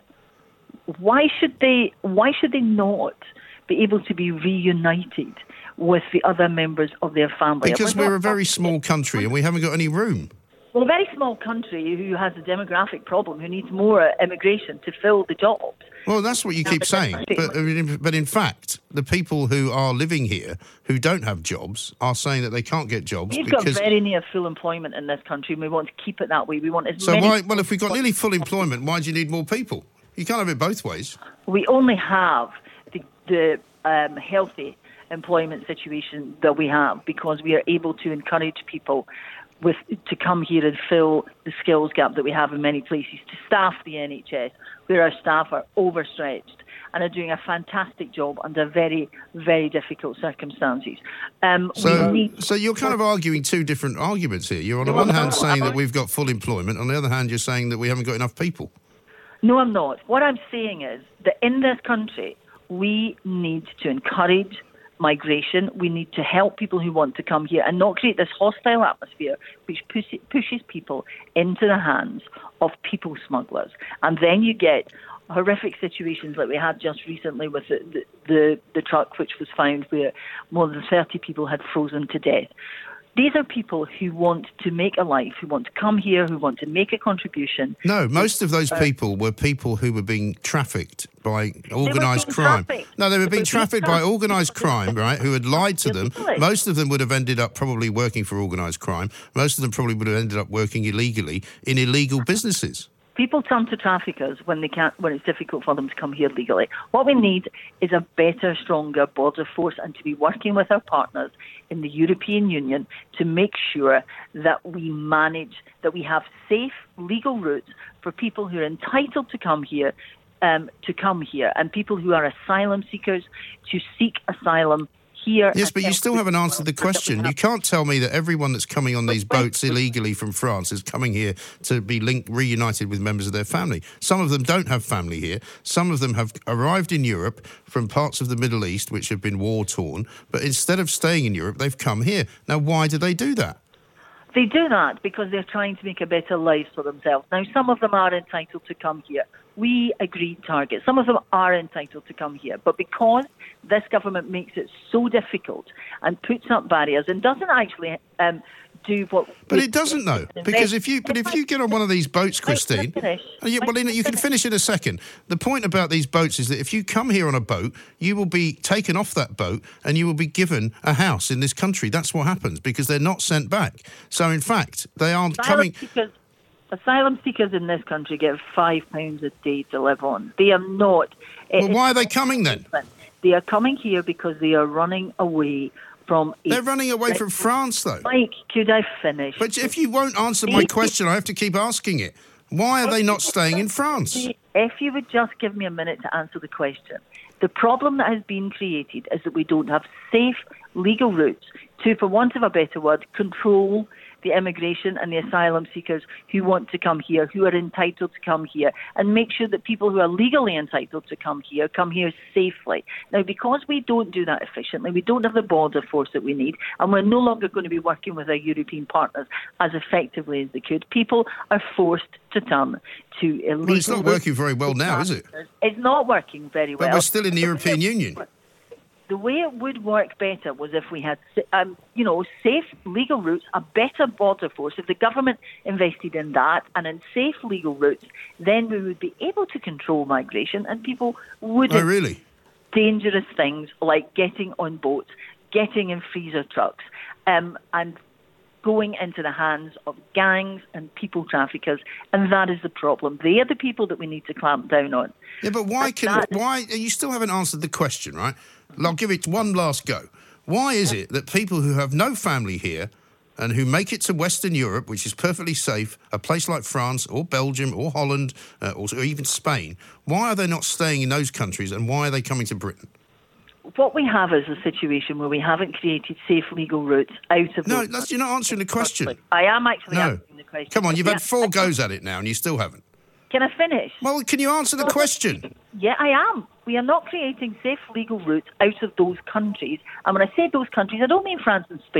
Why should they? Why should they not be able to be reunited with the other members of their family? Because we're, we're a very small country and we haven't got any room. Well, a very small country who has a demographic problem, who needs more immigration to fill the jobs. Well, that's what you keep saying. But, I mean, but in fact, the people who are living here who don't have jobs are saying that they can't get jobs. We've because... got very near full employment in this country, and we want to keep it that way. We want as so many... why? Well, if we've got nearly full employment, why do you need more people? You can't have it both ways. We only have the, the um, healthy employment situation that we have because we are able to encourage people with to come here and fill the skills gap that we have in many places, to staff the N H S, where our staff are overstretched and are doing a fantastic job under very, very difficult circumstances. Um, so, we need so you're kind of arguing two different arguments here. You're on the one hand saying that we've got full employment, on the other hand you're saying that we haven't got enough people. No, I'm not. What I'm saying is that in this country, we need to encourage migration. We need to help people who want to come here and not create this hostile atmosphere which push- pushes people into the hands of people smugglers. And then you get horrific situations like we had just recently with the, the, the, the truck which was found where more than thirty people had frozen to death. These are people who want to make a life, who want to come here, who want to make a contribution. No, most of those people were people who were being trafficked by organised crime. Trafficked. No, they were being trafficked by organised crime, right, who had lied to them. Most of them would have ended up probably working for organised crime. Most of them probably would have ended up working illegally in illegal businesses. People turn to traffickers when they can't, when it's difficult for them to come here legally. What we need is a better, stronger border force, and to be working with our partners in the European Union to make sure that we manage, that we have safe, legal routes for people who are entitled to come here, um, to come here, and people who are asylum seekers to seek asylum here. Yes, but you still haven't answered the question. You can't tell me that everyone that's coming on these boats illegally from France is coming here to be linked, reunited with members of their family. Some of them don't have family here. Some of them have arrived in Europe from parts of the Middle East which have been war-torn, but instead of staying in Europe, they've come here. Now, why do they do that? They do that because they're trying to make a better life for themselves. Now, some of them are entitled to come here. We agreed targets. Some of them are entitled to come here. But because this government makes it so difficult and puts up barriers and doesn't actually um, do what... But it doesn't, though, because if you but if you get on one of these boats, Christine... You, well, you can finish in a second. The point about these boats is that if you come here on a boat, you will be taken off that boat and you will be given a house in this country. That's what happens, because they're not sent back. So, in fact, they aren't coming... Seekers, asylum seekers in this country get five pounds a day to live on. They are not... Well, why are they coming then? They are coming here because they are running away from... They're running away from France, though. Mike, could I finish? But if you won't answer my question, I have to keep asking it. Why are they not staying in France? If you would just give me a minute to answer the question. The problem that has been created is that we don't have safe legal routes to, for want of a better word, control the immigration and the asylum seekers who want to come here, who are entitled to come here, and make sure that people who are legally entitled to come here come here safely. Now, because we don't do that efficiently, we don't have the border force that we need, and we're no longer going to be working with our European partners as effectively as they could, people are forced to turn to illegal... Well, it's not working very well now, is it? It's not working very well. But we're still in the European Union. The way it would work better was if we had, um, you know, safe legal routes, a better border force. If the government invested in that and in safe legal routes, then we would be able to control migration, and people wouldn't oh, really? dangerous things like getting on boats, getting in freezer trucks, um, and going into the hands of gangs and people traffickers, and that is the problem. They are the people that we need to clamp down on. Yeah, but why can why you still haven't answered the question, right? I'll give it one last go. Why is it that people who have no family here and who make it to Western Europe, which is perfectly safe, a place like France or Belgium or Holland uh, or, or even Spain, why are they not staying in those countries, and why are they coming to Britain? What we have is a situation where we haven't created safe legal routes out of... No, that's, you're not answering the question. I am actually no. answering the question. Come on, you've had four goes at it now and you still haven't. Can I finish? Well, can you answer the question? Yeah, I am. We are not creating safe legal routes out of those countries. And when I say those countries, I don't mean France and Spain.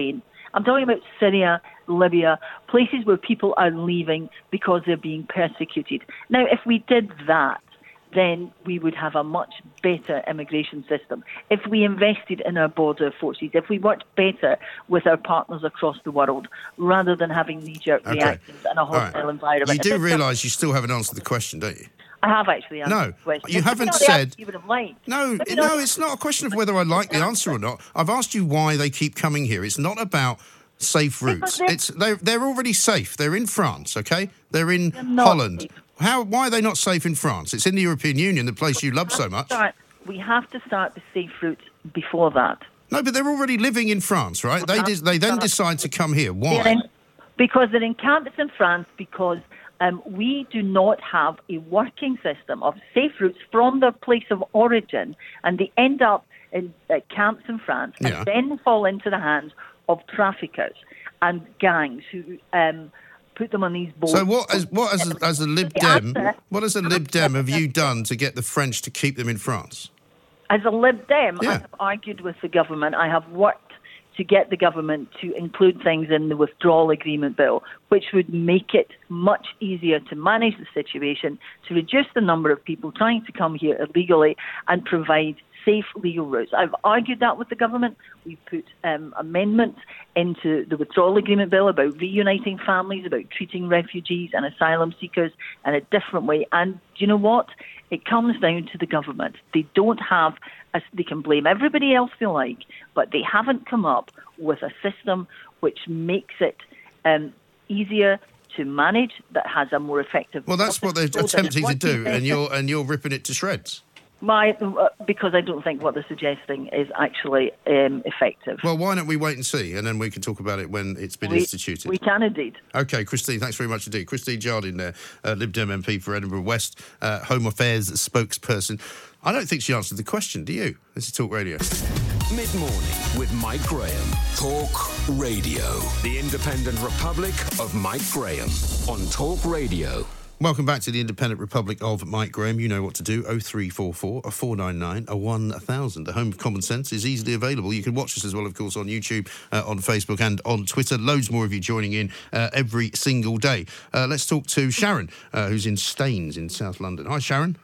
I'm talking about Syria, Libya, places where people are leaving because they're being persecuted. Now, if we did that, then we would have a much better immigration system. If we invested in our border forces, if we worked better with our partners across the world, rather than having knee-jerk Okay. reactions and a hostile right. environment. You do If it's realise you still haven't answered the question, don't you? I have actually answered No, the question. you It's haven't not the said- answer you would have liked. No, Maybe no, not. it's not a question of whether I like the answer or not. I've asked you why they keep coming here. It's not about safe routes. they're- It's they're they're already safe. They're in France, okay? They're in They're not Holland. safe. How? Why are they not safe in France? It's in the European Union, the place you love so much. Start, we have to start the safe routes before that. No, but they're already living in France, right? They have dis- they then to decide to come here. They're Why? in- because they're in camps in France because um, we do not have a working system of safe routes from their place of origin, and they end up in uh, camps in France and Yeah. then fall into the hands of traffickers and gangs who um, put them on these boats. So what as what as a, as a Lib The Dem, answer- what as a Lib Dem have you done to get the French to keep them in France? As a Lib Dem, Yeah. I have argued with the government. I have worked to get the government to include things in the withdrawal agreement bill, which would make it much easier to manage the situation, to reduce the number of people trying to come here illegally and provide safe legal routes. I've argued that with the government. We've put um, amendments into the withdrawal agreement bill about reuniting families, about treating refugees and asylum seekers in a different way. And do you know what? It comes down to the government. They don't have, a, they can blame everybody else they like, but they haven't come up with a system which makes it um, easier to manage, that has a more effective... Well, that's what they're attempting to do, and you're and you're ripping it to shreds. My, uh, because I don't think what they're suggesting is actually um, effective. Well, why don't we wait and see, and then we can talk about it when it's been we, instituted. we can indeed. OK, Christine, thanks very much indeed. Christine Jardine there, uh, Lib Dem M P for Edinburgh West, uh, Home Affairs spokesperson. I don't think she answered the question, do you? This is Talk Radio. Mid-morning with Mike Graham. Talk Radio. The Independent Republic of Mike Graham on Talk Radio. Welcome back to the Independent Republic of Mike Graham. You know what to do. oh three four four, four nine nine, one thousand. The home of common sense is easily available. You can watch us as well, of course, on YouTube, uh, on Facebook and on Twitter. Loads more of you joining in uh, every single day. Uh, let's talk to Sharon, uh, who's in Staines in South London. Hi, Sharon.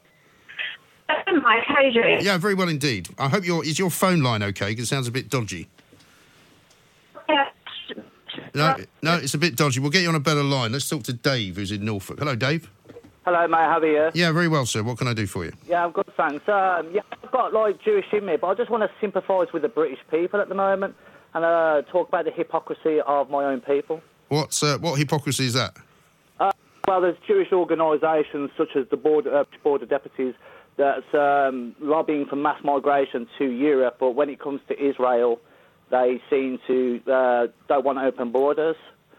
Hi, Mike. How are you doing? Yeah, very well indeed. I hope your is your phone line okay? Because it sounds a bit dodgy. Yeah. No, no, it's a bit dodgy. We'll get you on a better line. Let's talk to Dave, who's in Norfolk. Hello, Dave. Hello, mate. How are you? Yeah, very well, sir. What can I do for you? Yeah, I'm good, thanks. Um, yeah, I've got, like, Jewish in me, but I just want to sympathise with the British people at the moment and uh, talk about the hypocrisy of my own people. What's uh, what hypocrisy is that? Uh, well, there's Jewish organisations such as the Board, uh, Board of Deputies that's um, lobbying for mass migration to Europe, but when it comes to Israel, they seem to uh, don't want open borders.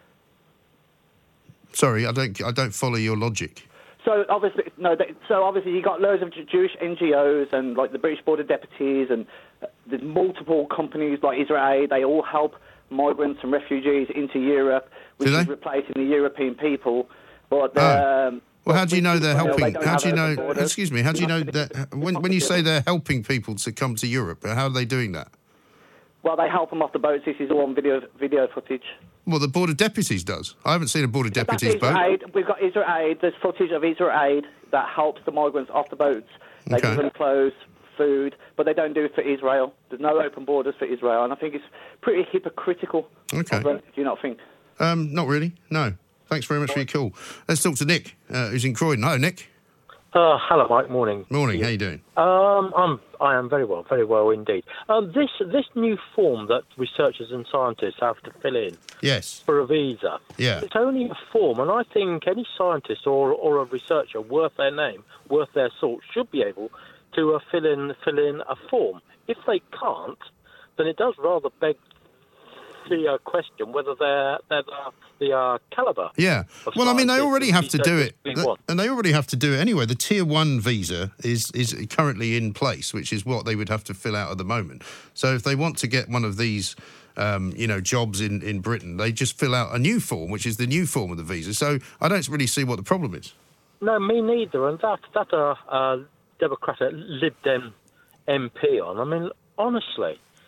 Sorry, I don't I don't follow your logic. So obviously, no. They, so obviously, you got loads of J- Jewish N G Os and like the British Board of Deputies, and uh, there's multiple companies like Israel Aid. They all help migrants and refugees into Europe, which Do is they? replacing the European people. But Oh. um, Well, how do you know they're Israel, they helping? don't How have do you open know? borders. Excuse me. How do you know that? When when you say they're helping people to come to Europe, how are they doing that? Well, they help them off the boats. This is all on video video footage. Well, the Board of Deputies does. I haven't seen a Board of That's Deputies Israel boat. Aid. We've got Israel Aid. There's footage of Israel Aid that helps the migrants off the boats. They Okay. give them clothes, food, but they don't do it for Israel. There's no open borders for Israel, and I think it's pretty hypocritical. Okay. of them. Do you not think? Um, not really. No. Thanks very much for your call. Let's talk to Nick, uh, who's in Croydon. Hello, Nick. Uh, hello, Mike. Morning. Morning. How you doing? Um, I'm, I am very well, very well indeed. Um, this this new form that researchers and scientists have to fill in Yes. for a visa, Yeah. it's only a form, and I think any scientist or or a researcher worth their name, worth their salt, should be able to uh, fill in fill in a form. If they can't, then it does rather beg the uh, question whether they're they're the, the uh, calibre. Yeah. of Well, I mean, they scientists already and have to do it, researchers we want. and they already have to do it anyway. The Tier One visa is is currently in place, which is what they would have to fill out at the moment. So if they want to get one of these, um, you know, jobs in, in Britain, they just fill out a new form, which is the new form of the visa. So I don't really see what the problem is. No, me neither. And that that uh, uh, Democratic Lib Dem M P on. I mean, honestly,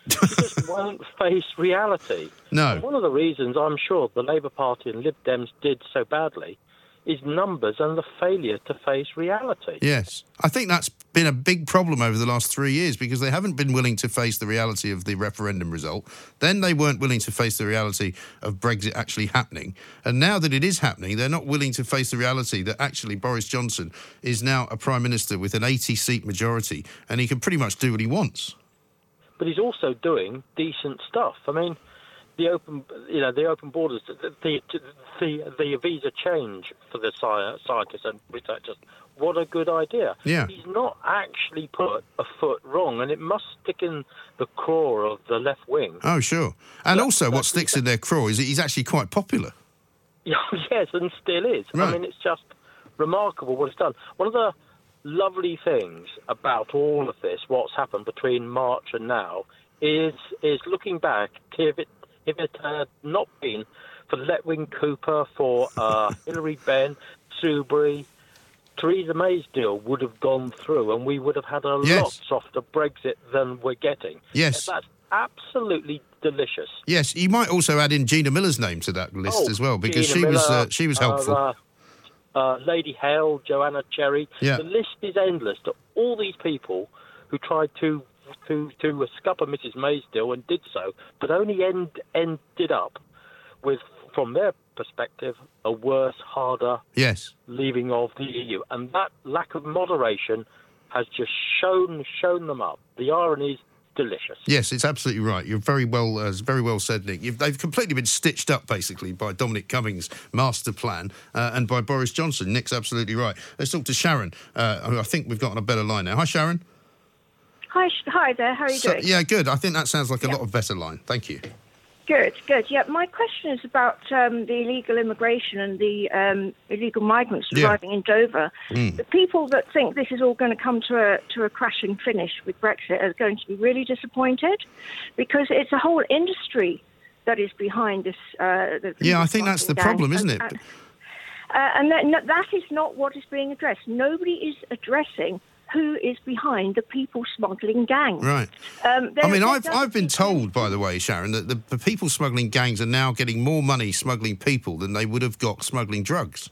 They just won't face reality. No. And one of the reasons I'm sure the Labour Party and Lib Dems did so badly is numbers and the failure to face reality. Yes. I think that's been a big problem over the last three years because they haven't been willing to face the reality of the referendum result. Then they weren't willing to face the reality of Brexit actually happening. And now that it is happening, they're not willing to face the reality that actually Boris Johnson is now a Prime Minister with an eighty-seat majority and he can pretty much do what he wants. But he's also doing decent stuff. I mean, the open, you know, the open borders, the the, the, the visa change for the sci- scientists and researchers. What a good idea! Yeah. He's not actually put a foot wrong, and it must stick in the craw of the left wing. Oh, sure. And also, what sticks in their craw is that he's actually quite popular. Yes, and still is. Right. I mean, it's just remarkable what it's done. One of the lovely things about all of this, what's happened between March and now, is is looking back. If it if it had not been for Letwin Cooper, for uh, Hilary Benn, Soubry, Theresa May's deal would have gone through, and we would have had a Yes. lot softer Brexit than we're getting. Yes. That's absolutely delicious. Yes, you might also add in Gina Miller's name to that list Oh, as well because Gina she was Miller, uh, she was helpful. Uh, uh, Lady Hale, Joanna Cherry. Yeah. The list is endless to all these people who tried to to to scupper Missus May's deal and did so, but only end, ended up with, from their perspective, a worse, harder Yes. leaving of the E U. And that lack of moderation has just shown shown them up. The irony is delicious. Yes, it's absolutely right. You're very well, uh, very well said, Nick. You've, they've completely been stitched up, basically, by Dominic Cummings' master plan uh, and by Boris Johnson. Nick's absolutely right. Let's talk to Sharon, uh, who I think we've got on a better line now. Hi, Sharon. Hi, sh- hi there. How are you So, doing? yeah, good. I think that sounds like a Yeah. lot of better line. Thank you. Good, good. Yeah, my question is about um, the illegal immigration and the um, illegal migrants Yeah. arriving in Dover. Mm. The people that think this is all going to come to a to a crashing finish with Brexit are going to be really disappointed, because it's a whole industry that is behind this. Uh, the, Yeah, I think that's the gang. problem, isn't it? And, uh, and that, no, that is not what is being addressed. Nobody is addressing who is behind the people smuggling gang. Right. Um, there- I mean, there I've doesn't I've been seem to be- told, by the way, Sharon, that the, the people smuggling gangs are now getting more money smuggling people than they would have got smuggling drugs.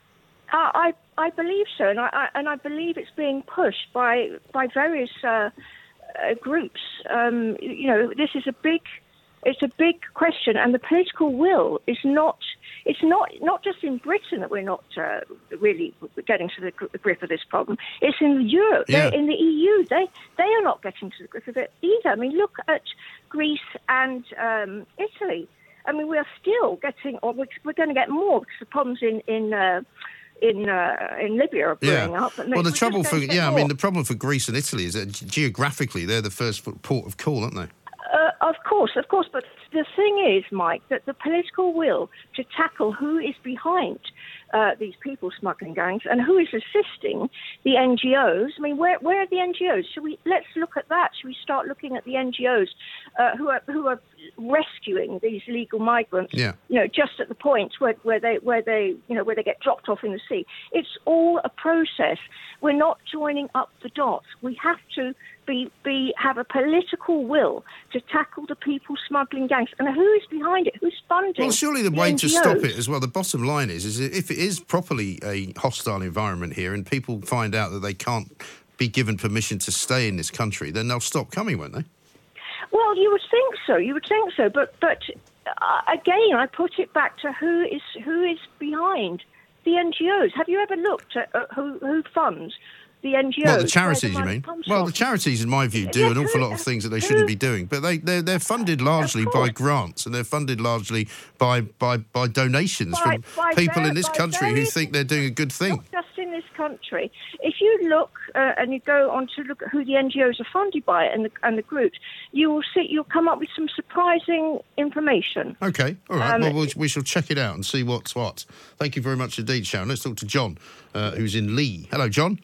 Uh, I I believe so, and I, I and I believe it's being pushed by by various uh, uh, groups. Um, you know, this is a big it's a big question, and the political will is not. It's not not just in Britain that we're not uh, really getting to the gr- grip of this problem. It's in Europe, Yeah. They're in the E U. They they are not getting to the grip of it either. I mean, look at Greece and um, Italy. I mean, we are still getting, or we're, we're going to get more because the problems in in uh, in uh, in Libya are brewing Yeah. up. And Well, the we're just trouble going for to get yeah, I more. mean, the problem for Greece and Italy is that geographically they're the first port of call, aren't they? Uh, of course, of course. But the thing is, Mike, that the political will to tackle who is behind uh, these people smuggling gangs and who is assisting the N G Os. I mean, where where are the N G Os? Should we let's look at that? Should we start looking at the N G Os uh, who are who are rescuing these illegal migrants? Yeah. You know, just at the point where, where they where they you know where they get dropped off in the sea. It's all a process. We're not joining up the dots. We have to be be have a political will to tackle the people smuggling gangs. And who is behind it? Who's funding? Well, surely the the way N to G Os? stop it as well, the bottom line is, is if it is properly a hostile environment here and people find out that they can't be given permission to stay in this country, then they'll stop coming, won't they? Well, you would think so. You would think so. But but uh, again, I put it back to who is who is behind the N G Os. Have you ever looked at uh, who who funds the N G Os? Well, the charities, where you money mean? comes Well, from? the charities, in my view, do Yeah, an awful who- lot of things that they who- shouldn't be doing. But they, they're, they're funded largely by course. grants and they're funded largely by, by, by donations By- from by people ver- in this by country who various- think they're doing a good thing. Not just in this country. If you look uh, and you go on to look at who the N G Os are funded by and the, and the groups, you will see you'll come up with some surprising information. Okay, all right. Um, well, we'll, we shall check it out and see what's what. Thank you very much indeed, Sharon. Let's talk to John, uh, who's in Lee. Hello, John.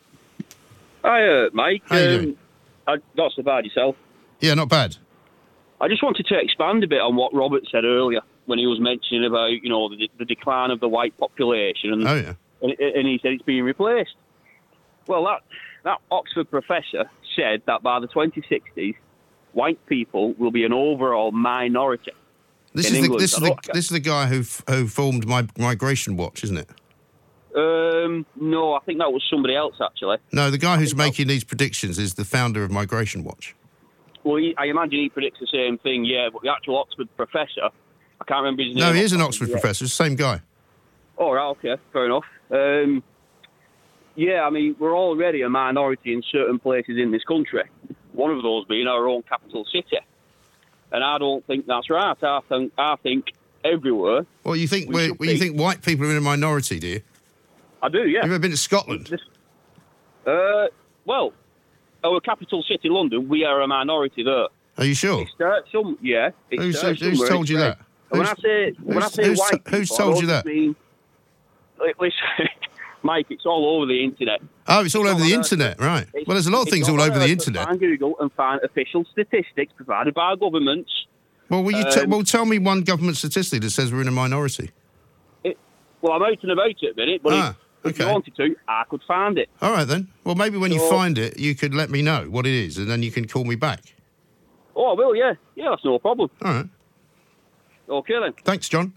Hi, uh, Mike. How you doing? I, not so bad yourself. Yeah, not bad. I just wanted to expand a bit on what Robert said earlier when he was mentioning about, you know, the, the decline of the white population, and, Oh, yeah. and, and he said it's being replaced. Well, that that Oxford professor said that by the twenty sixties, white people will be an overall minority. This in is the, England. this is the this is the guy who f- who formed my Migration Watch, isn't it? Um, no, I think that was somebody else actually. No, the guy who's making these predictions is the founder of Migration Watch. Well, he, I imagine he predicts the same thing, yeah. But the actual Oxford professor, I can't remember his name. No, he is an Oxford yet. professor. It's the same guy. All right, okay, fair enough. Um, yeah, I mean, we're already a minority in certain places in this country. One of those being our own capital city. And I don't think that's right. I think I think everywhere. Well, you think we we're, should well, you be. think white people are in a minority, do you? I do, yeah. Have you ever been to Scotland? Uh, well, our capital city, London, we are a minority there. Are you sure? It starts some, yeah. It Who's, starts who's somewhere. told you It's that? right. When I Who's- say when I who's- say who's- white who's people, told I you don't that? mean, li- listen, Mike, it's all over the internet. Oh, it's all It's over on the Earth. internet, right? It's- Well, there's a lot of it's things all on over the Earth. internet. Find Google and find official statistics provided by governments. Well, will you t- Um, well tell me one government statistic that says we're in a minority? It, well, I'm out and about it a minute, but Ah, if, if you okay. wanted to, I could find it. All right then. Well, maybe when you So- find it, you could let me know what it is, and then you can call me back. Oh, I will, yeah. Yeah, that's no problem. All right. Okay, then. Thanks, John.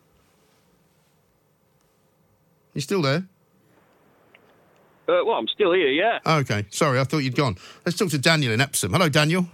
You still there? Uh, well, I'm still here, yeah. Oh, okay. Sorry, I thought you'd gone. Let's talk to Daniel in Epsom. Hello, Daniel.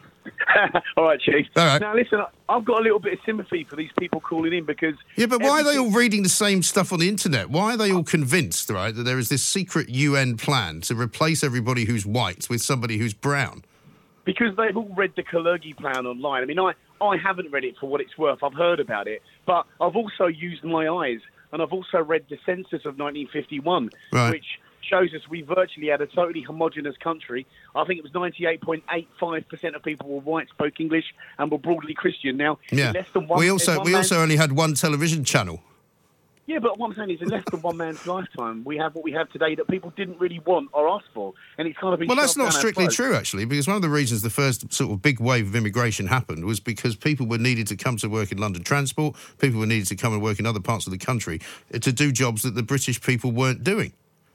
All right, Chief. All right. Now, listen, I've got a little bit of sympathy for these people calling in because... Yeah, but why are they everything- all reading the same stuff on the internet? Why are they all convinced, right, that there is this secret U N plan to replace everybody who's white with somebody who's brown? Because they've all read the Kalergi plan online. I mean, I, I haven't read it for what it's worth. I've heard about it. But I've also used my eyes, and I've also read the census of nineteen fifty-one, Right. which shows us we virtually had a totally homogenous country. I think it was ninety-eight point eight five percent of people were white, spoke English, and were broadly Christian. Now, Yeah. in less than one, we in also one we man's- also only had one television channel. Yeah, but what I'm saying is, in less than one man's lifetime, we have what we have today that people didn't really want or ask for, and it's kind of been Well, that's shoved not down our strictly throats. true, actually, because one of the reasons the first sort of big wave of immigration happened was because people were needed to come to work in London Transport, people were needed to come and work in other parts of the country uh, to do jobs that the British people weren't doing.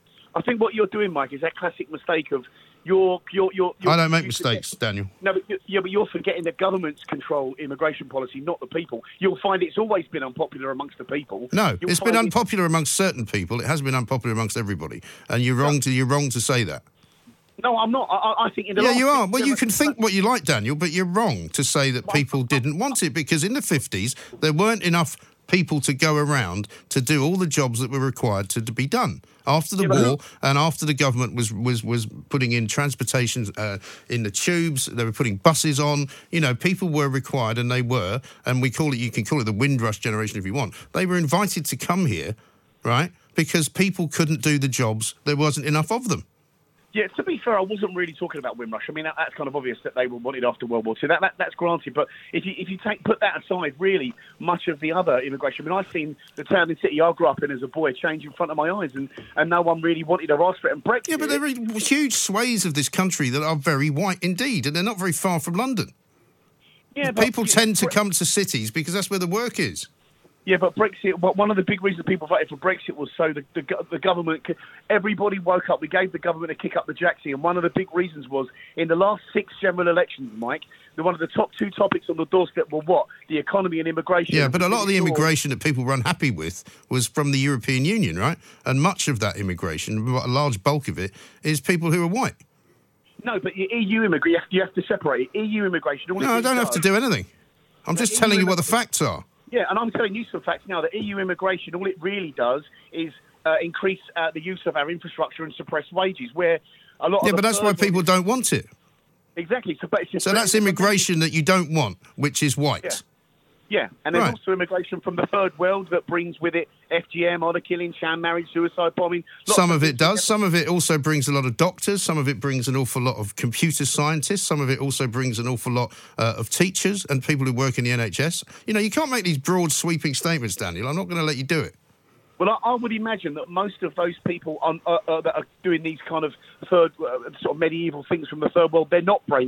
I think what you're doing, Mike, is that classic mistake of you're you're you're. you're I don't make you mistakes, forget- Daniel. No, but you- yeah, but you're forgetting that governments control immigration policy, not the people. You'll find it's always been unpopular amongst the people. No, You'll it's been find unpopular amongst certain people. It hasn't been unpopular amongst everybody, and you're wrong to you're wrong to say that. No, I'm not. I, I- I think in the Yeah, last you are. six, Well, you seven- can think what you like, Daniel, but you're wrong to say that people didn't want it, because in the fifties there weren't enough people to go around to do all the jobs that were required to, to be done. After the Yeah, but war look- and after the government was was, was putting in transportation uh, in the tubes, they were putting buses on, you know, people were required, and they were, and we call it, you can call it the Windrush generation if you want. They were invited to come here, right, because people couldn't do the jobs. There wasn't enough of them. Yeah, to be fair, I wasn't really talking about Windrush. I mean, that, that's kind of obvious that they were wanted after World War Two. That, that that's granted. But if you if you take put that aside, really, much of the other immigration. I mean, I've seen the town and city I grew up in as a boy change in front of my eyes, and, and no one really wanted to ask for it. And Brexit. Yeah, but there are huge swathes of this country that are very white indeed, and they're not very far from London. Yeah, but- People tend to come to cities because that's where the work is. Yeah, but Brexit, well, one of the big reasons people voted for Brexit was so the, the, go- the government, could- everybody woke up, we gave the government a kick up the jacksie, and one of the big reasons was in the last six general elections, Mike, the, one of the top two topics on the doorstep were what? The economy and immigration. Yeah, but a lot of the Sure. immigration that people were unhappy with was from the European Union, right? And much of that immigration, a large bulk of it, is people who are white. No, but E U immigration, you have, you have to separate it. E U immigration. all it No, I don't have does- to do anything. I'm just E U telling you what the immig- facts are. Yeah, and I'm telling you some facts now. That E U immigration, all it really does is uh, increase uh, the use of our infrastructure and suppress wages, where a lot of Yeah, the but that's why third people world- don't want it. Exactly. So, but it's just So that's immigration that you don't want, which is white. Yeah. Yeah, and there's Right. also immigration from the third world that brings with it F G M, honour killing, sham marriage, suicide bombing. lots Some of it things does. together. Some of it also brings a lot of doctors. Some of it brings an awful lot of computer scientists. Some of it also brings an awful lot uh, of teachers and people who work in the N H S. You know, you can't make these broad, sweeping statements, Daniel. I'm not going to let you do it. Well, I, I would imagine that most of those people on, uh, uh, that are doing these kind of third, uh, sort of medieval things from the third world, they're not brain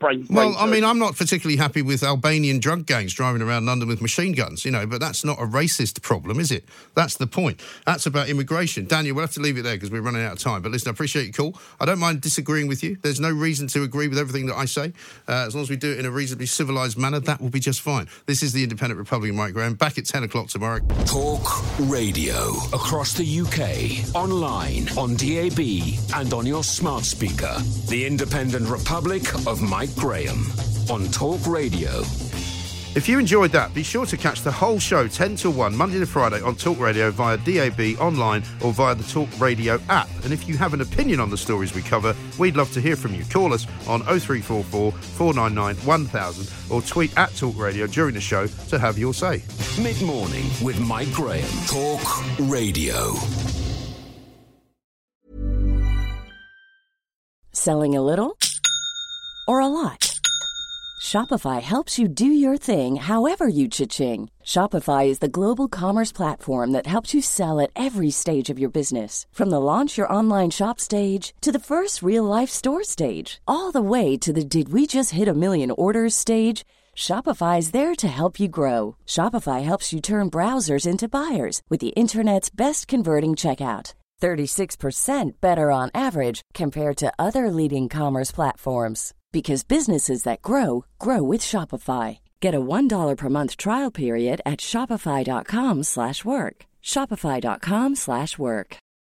brain. Well, brain I mean, surgery. I'm not particularly happy with Albanian drug gangs driving around London with machine guns, you know, but that's not a racist problem, is it? That's the point. That's about immigration. Daniel, we'll have to leave it there because we're running out of time. But listen, I appreciate your call. I don't mind disagreeing with you. There's no reason to agree with everything that I say. Uh, as long as we do it in a reasonably civilised manner, that will be just fine. This is the Independent Republican, Mike Graham, back at ten o'clock tomorrow. Talk Radio. Across the U K, online, on D A B, and on your smart speaker. The Independent Republic of Mike Graham on Talk Radio. If you enjoyed that, be sure to catch the whole show ten till one, Monday to Friday on Talk Radio via D A B, online or via the Talk Radio app. And if you have an opinion on the stories we cover, we'd love to hear from you. Call us on oh three four four, four nine nine, one thousand or tweet at Talk Radio during the show to have your say. Mid-morning with Mike Graham. Talk Radio. Selling a little or a lot? Shopify helps you do your thing however you cha-ching. Shopify is the global commerce platform that helps you sell at every stage of your business. From the launch your online shop stage to the first real-life store stage, all the way to the did we just hit a million orders stage. Shopify is there to help you grow. Shopify helps you turn browsers into buyers with the internet's best converting checkout. thirty-six percent better on average compared to other leading commerce platforms. Because businesses that grow, grow with Shopify. Get a one dollar per month trial period at shopify.com slash work. Shopify.com slash work.